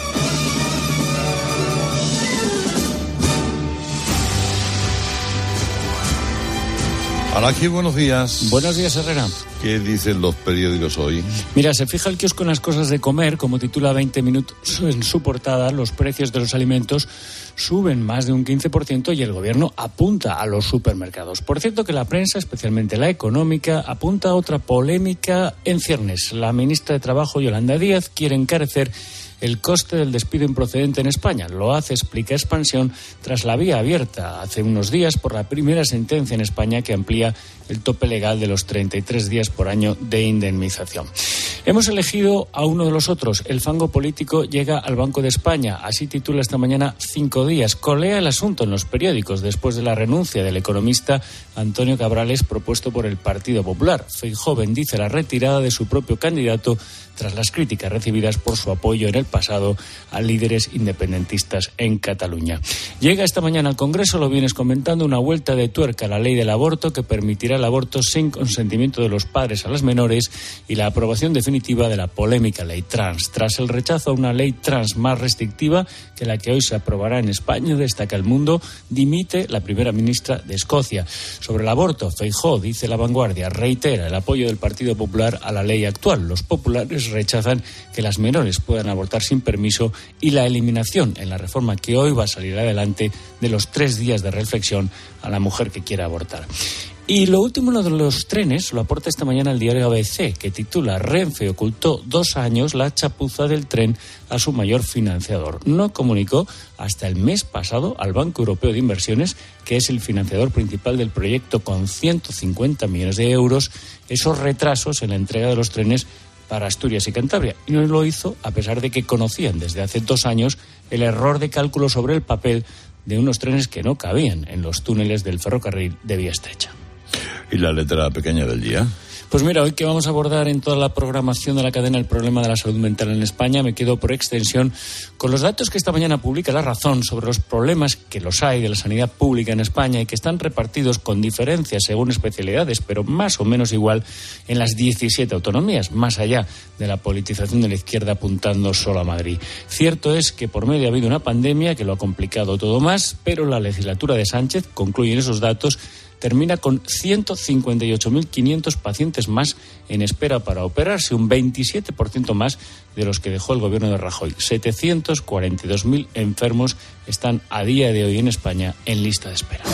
Araki, buenos días. Buenos días, Herrera. ¿Qué dicen los periódicos hoy? Mira, se fija el kiosco en las cosas de comer, como titula 20 minutos en su portada, los precios de los alimentos suben más de un 15% y el gobierno apunta a los supermercados. Por cierto que la prensa, especialmente la económica, apunta a otra polémica en ciernes. La ministra de Trabajo, Yolanda Díaz, quiere encarecer el coste del despido improcedente en España. Lo hace, explica Expansión, tras la vía abierta hace unos días por la primera sentencia en España que amplía el tope legal de los 33 días por año de indemnización. Hemos elegido a uno de los otros. El fango político llega al Banco de España. Así titula esta mañana 5 días. Colea el asunto en los periódicos después de la renuncia del economista Antonio Cabrales propuesto por el Partido Popular. Feijóo bendice la retirada de su propio candidato tras las críticas recibidas por su apoyo en el pasado a líderes independentistas en Cataluña. Llega esta mañana al Congreso, lo vienes comentando, una vuelta de tuerca a la ley del aborto que permitirá el aborto sin consentimiento de los padres a las menores y la aprobación definitiva de la polémica ley trans. Tras el rechazo a una ley trans más restrictiva que la que hoy se aprobará en España, destaca El Mundo, dimite la primera ministra de Escocia. Sobre el aborto, Feijóo, dice La Vanguardia, reitera el apoyo del Partido Popular a la ley actual. Los populares rechazan que las menores puedan abortar sin permiso y la eliminación en la reforma que hoy va a salir adelante de los 3 días de reflexión a la mujer que quiera abortar. Y lo último, lo de los trenes, lo aporta esta mañana el diario ABC, que titula Renfe ocultó 2 años la chapuza del tren a su mayor financiador. No comunicó hasta el mes pasado al Banco Europeo de Inversiones, que es el financiador principal del proyecto con 150 millones de euros, esos retrasos en la entrega de los trenes para Asturias y Cantabria. Y no lo hizo a pesar de que conocían desde hace 2 años el error de cálculo sobre el papel de unos trenes que no cabían en los túneles del ferrocarril de vía estrecha. ¿Y la letra pequeña del día? Pues mira, hoy que vamos a abordar en toda la programación de la cadena el problema de la salud mental en España, me quedo por extensión con los datos que esta mañana publica La Razón sobre los problemas que los hay de la sanidad pública en España y que están repartidos con diferencias según especialidades, pero más o menos igual en las 17 autonomías, más allá de la politización de la izquierda apuntando solo a Madrid. Cierto es que por medio ha habido una pandemia que lo ha complicado todo más, pero la legislatura de Sánchez, concluyen esos datos, termina con 158.500 pacientes más en espera para operarse, un 27% más de los que dejó el gobierno de Rajoy. 742.000 enfermos están a día de hoy en España en lista de espera.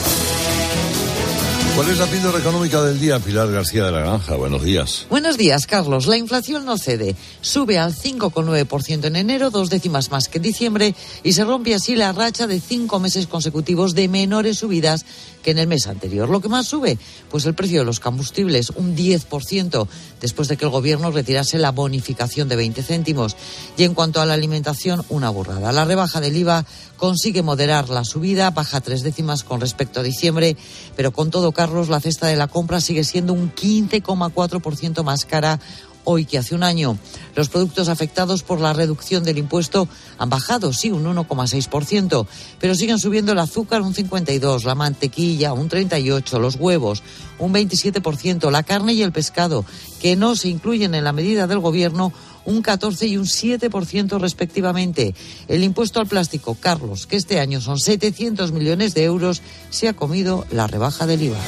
¿Cuál es la píldora económica del día? Pilar García de la Granja, buenos días. Buenos días, Carlos. La inflación no cede. Sube al 5,9% en enero, 2 décimas más que en diciembre, y se rompe así la racha de 5 meses consecutivos de menores subidas que en el mes anterior. ¿Lo que más sube? Pues el precio de los combustibles, un 10%, después de que el gobierno retirase la bonificación de 20 céntimos. Y en cuanto a la alimentación, una burrada. La rebaja del IVA consigue moderar la subida, baja 3 décimas con respecto a diciembre, pero con todo, Carlos, la cesta de la compra sigue siendo un 15,4% más cara hoy que hace un año. Los productos afectados por la reducción del impuesto han bajado, sí, un 1,6%, pero siguen subiendo el azúcar un 52%, la mantequilla un 38%, los huevos un 27%, la carne y el pescado, que no se incluyen en la medida del gobierno, un 14% y un 7% respectivamente. El impuesto al plástico, Carlos, que este año son 700 millones de euros, se ha comido la rebaja del IVA.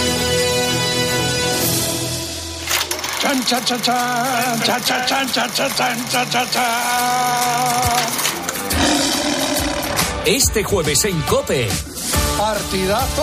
Chan, chan, chan, chan, chan, chan, chan, chan, chan, chan, chan, chan. Este jueves en COPE. Partidazo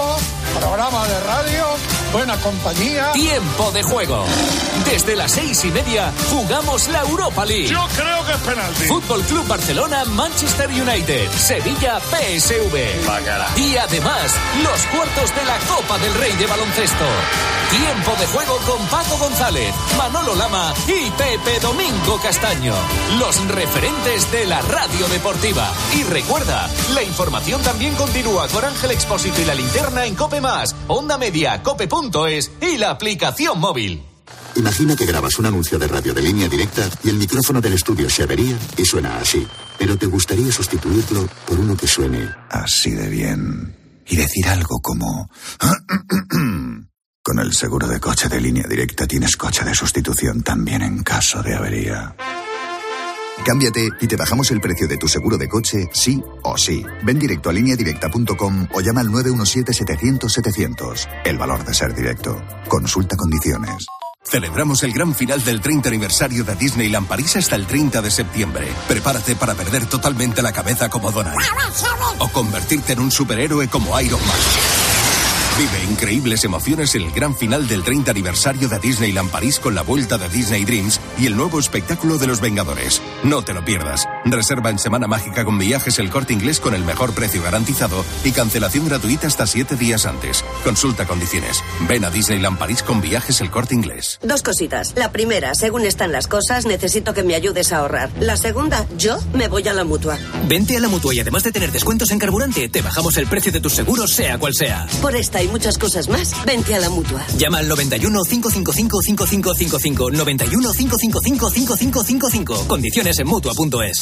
Programa de radio, buena compañía. Tiempo de juego. Desde las 6:30 jugamos la Europa League. Yo creo que es penalti. Fútbol Club Barcelona, Manchester United, Sevilla, PSV. Bacala. Y además, los cuartos de la Copa del Rey de baloncesto. Tiempo de juego con Paco González, Manolo Lama y Pepe Domingo Castaño. Los referentes de la radio deportiva. Y recuerda, la información también continúa con Ángel Expósito y la linterna en COPE+, Onda Media, cope.es y la aplicación móvil. Imagina que grabas un anuncio de radio de línea directa y el micrófono del estudio se avería y suena así. Pero te gustaría sustituirlo por uno que suene así de bien. Y decir algo como... Con el seguro de coche de línea directa tienes coche de sustitución también en caso de avería. Cámbiate y te bajamos el precio de tu seguro de coche, sí o sí. Ven directo a lineadirecta.com o llama al 917-700-700. El valor de ser directo. Consulta condiciones. Celebramos el gran final del 30 aniversario de Disneyland París hasta el 30 de septiembre. Prepárate para perder totalmente la cabeza como Donald. O convertirte en un superhéroe como Iron Man. Vive increíbles emociones en el gran final del 30 aniversario de Disneyland París con la vuelta de Disney Dreams y el nuevo espectáculo de los Vengadores. No te lo pierdas. Reserva en Semana Mágica con Viajes El Corte Inglés con el mejor precio garantizado y cancelación gratuita hasta 7 días antes. Consulta condiciones. Ven a Disneyland París con Viajes El Corte Inglés. Dos cositas. La primera, según están las cosas, necesito que me ayudes a ahorrar. La segunda, yo me voy a la Mutua. Vente a la Mutua y además de tener descuentos en carburante, te bajamos el precio de tus seguros, sea cual sea. Por esta y muchas cosas más, vente a la Mutua. Llama al 91 555 5555. 91 555 5555. Condiciones en Mutua.es.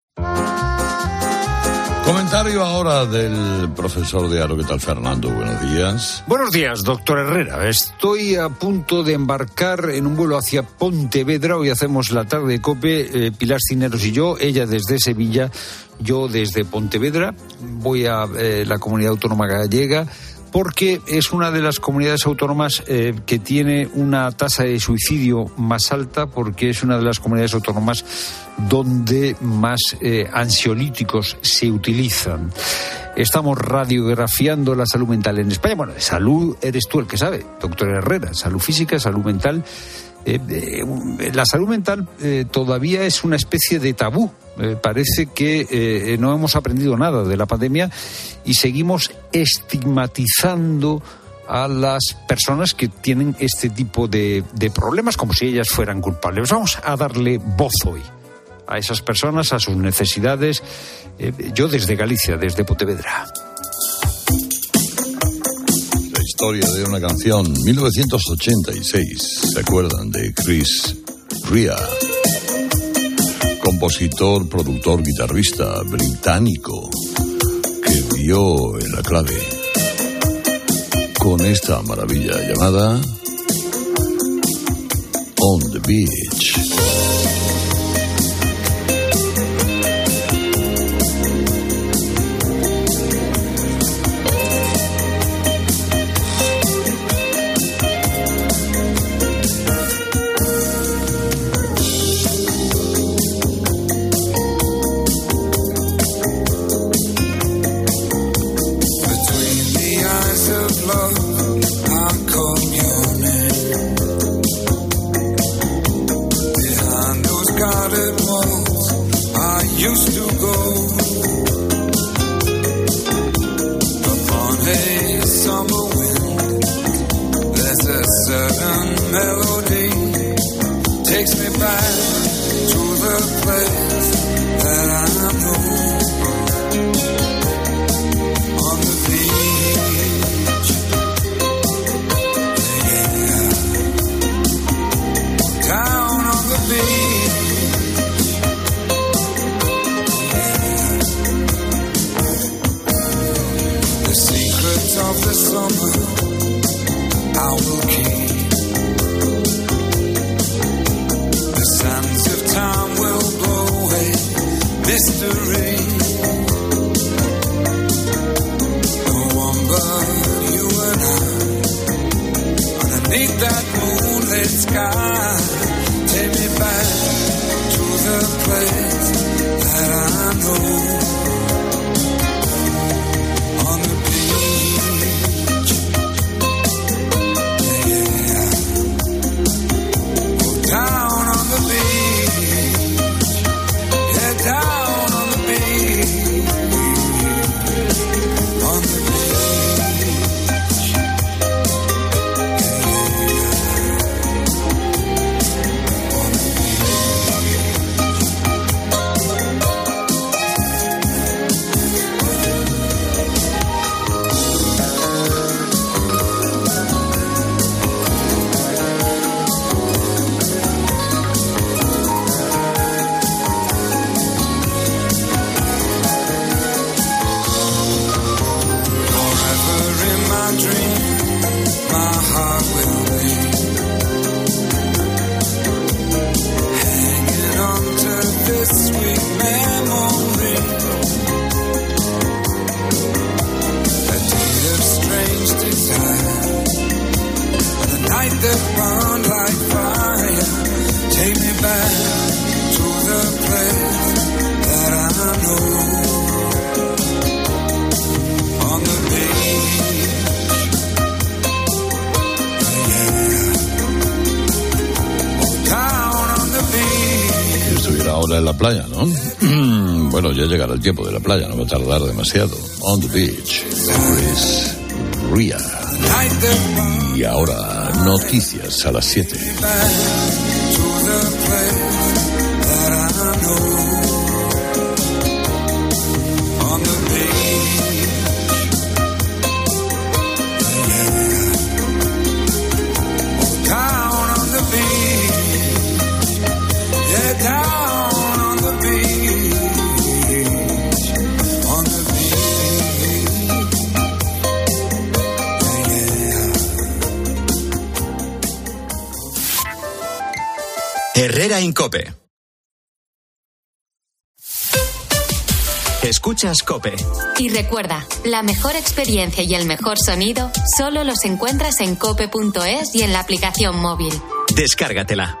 Comentario ahora del profesor de Aro. ¿Qué tal, Fernando? Buenos días. Buenos días, doctor Herrera. Estoy a punto de embarcar en un vuelo hacia Pontevedra. Hoy hacemos la tarde de COPE, Pilar Cineros y yo. Ella desde Sevilla, yo desde Pontevedra. Voy a la comunidad autónoma gallega, porque es una de las comunidades autónomas que tiene una tasa de suicidio más alta, porque es una de las comunidades autónomas donde más ansiolíticos se utilizan. Estamos radiografiando la salud mental en España. Bueno, de salud eres tú el que sabe, doctor Herrera. Salud física, salud mental. La salud mental todavía es una especie de tabú. Parece que no hemos aprendido nada de la pandemia y seguimos estigmatizando a las personas que tienen este tipo de problemas como si ellas fueran culpables. Vamos a darle voz hoy a esas personas, a sus necesidades. Yo desde Galicia, desde Pontevedra. Historia de una canción, 1986. ¿Se acuerdan de Chris Rea? Compositor, productor, guitarrista británico que dio en la clave con esta maravilla llamada On the Beach. Ahora en la playa, ¿no? Bueno, ya llegará el tiempo de la playa, no va a tardar demasiado. On the beach, Chris Ria. Y ahora, noticias a las 7. Herrera Incope. Escuchas COPE. Y recuerda, la mejor experiencia y el mejor sonido solo los encuentras en cope.es y en la aplicación móvil. Descárgatela.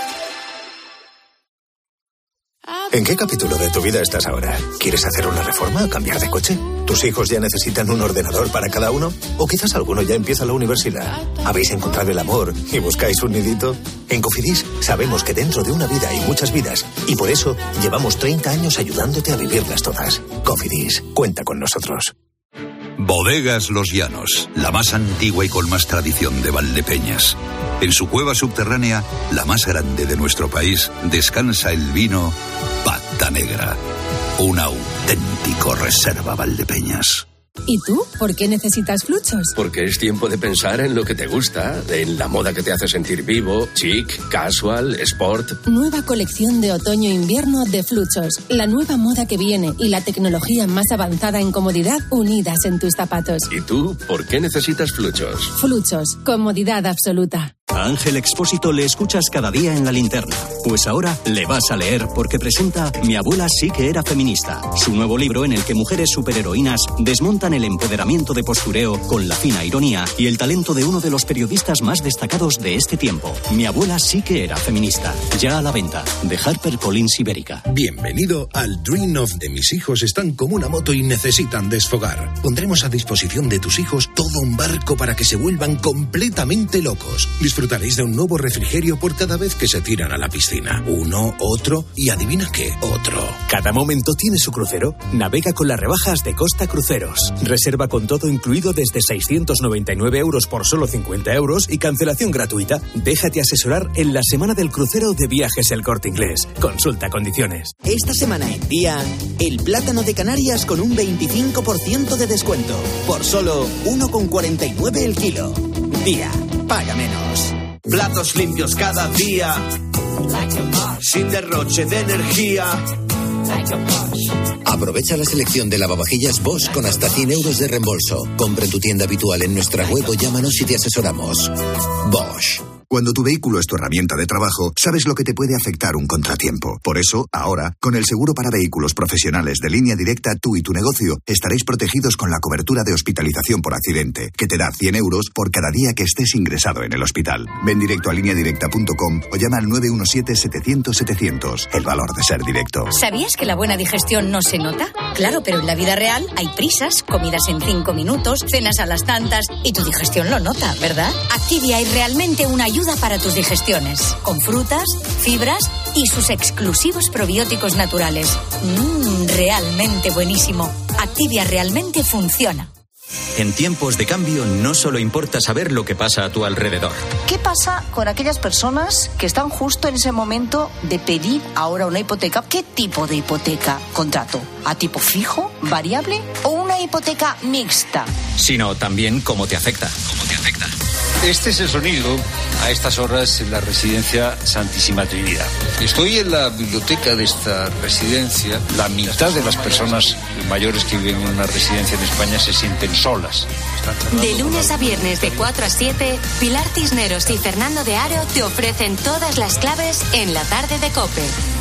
¿En qué capítulo de tu vida estás ahora? ¿Quieres hacer una reforma o cambiar de coche? ¿Tus hijos ya necesitan un ordenador para cada uno? ¿O quizás alguno ya empieza la universidad? ¿Habéis encontrado el amor y buscáis un nidito? En Cofidis sabemos que dentro de una vida hay muchas vidas y por eso llevamos 30 años ayudándote a vivirlas todas. Cofidis, cuenta con nosotros. Bodegas Los Llanos, la más antigua y con más tradición de Valdepeñas. En su cueva subterránea, la más grande de nuestro país, descansa el vino Pata Negra, un auténtico reserva Valdepeñas. ¿Y tú? ¿Por qué necesitas Fluchos? Porque es tiempo de pensar en lo que te gusta, en la moda que te hace sentir vivo, chic, casual, sport. Nueva colección de otoño-invierno de Fluchos. La nueva moda que viene y la tecnología más avanzada en comodidad unidas en tus zapatos. ¿Y tú? ¿Por qué necesitas Fluchos? Fluchos. Comodidad absoluta. A Ángel Expósito le escuchas cada día en la linterna. Pues ahora le vas a leer porque presenta Mi abuela sí que era feminista. Su nuevo libro en el que mujeres superheroínas desmontan el empoderamiento de postureo con la fina ironía y el talento de uno de los periodistas más destacados de este tiempo. Mi abuela sí que era feminista. Ya a la venta. De HarperCollins Ibérica. Bienvenido al Dream of de mis hijos están como una moto y necesitan desfogar. Pondremos a disposición de tus hijos todo un barco para que se vuelvan completamente locos. Disfrutaréis de un nuevo refrigerio por cada vez que se tiran a la piscina. Uno, otro y adivina qué, otro. Cada momento tiene su crucero. Navega con las rebajas de Costa Cruceros. Reserva con todo incluido desde 699 euros por solo 50 euros y cancelación gratuita. Déjate asesorar en la semana del crucero de Viajes El Corte Inglés. Consulta condiciones. Esta semana en Día, el plátano de Canarias con un 25% de descuento. Por solo 1,49 el kilo. Día, paga menos. Platos limpios cada día, sin derroche de energía. Aprovecha la selección de lavavajillas Bosch con hasta 100 euros de reembolso. Compra en tu tienda habitual en nuestra web o llámanos y te asesoramos. Bosch. Cuando tu vehículo es tu herramienta de trabajo, sabes lo que te puede afectar un contratiempo. Por eso, ahora, con el seguro para vehículos profesionales de Línea Directa, tú y tu negocio estaréis protegidos con la cobertura de hospitalización por accidente, que te da 100 euros por cada día que estés ingresado en el hospital. Ven directo a lineadirecta.com o llama al 917-700-700. El valor de ser directo. ¿Sabías que la buena digestión no se nota? Claro, pero en la vida real hay prisas, comidas en 5 minutos, cenas a las tantas y tu digestión lo nota, ¿verdad? Activia es realmente una ayuda para tus digestiones, con frutas, fibras y sus exclusivos probióticos naturales. Realmente buenísimo. Activia realmente funciona. En tiempos de cambio no solo importa saber lo que pasa a tu alrededor. ¿Qué pasa con aquellas personas que están justo en ese momento de pedir ahora una hipoteca? ¿Qué tipo de hipoteca contrato? ¿A tipo fijo, variable o una hipoteca mixta? Sino también cómo te afecta. Este es el sonido a estas horas en la residencia Santísima Trinidad. Estoy en la biblioteca de esta residencia. La mitad de las personas mayores que viven en una residencia en España se sienten solas. De lunes a viernes de 4 a 7, Pilar Cisneros y Fernando de Aro te ofrecen todas las claves en la tarde de COPE.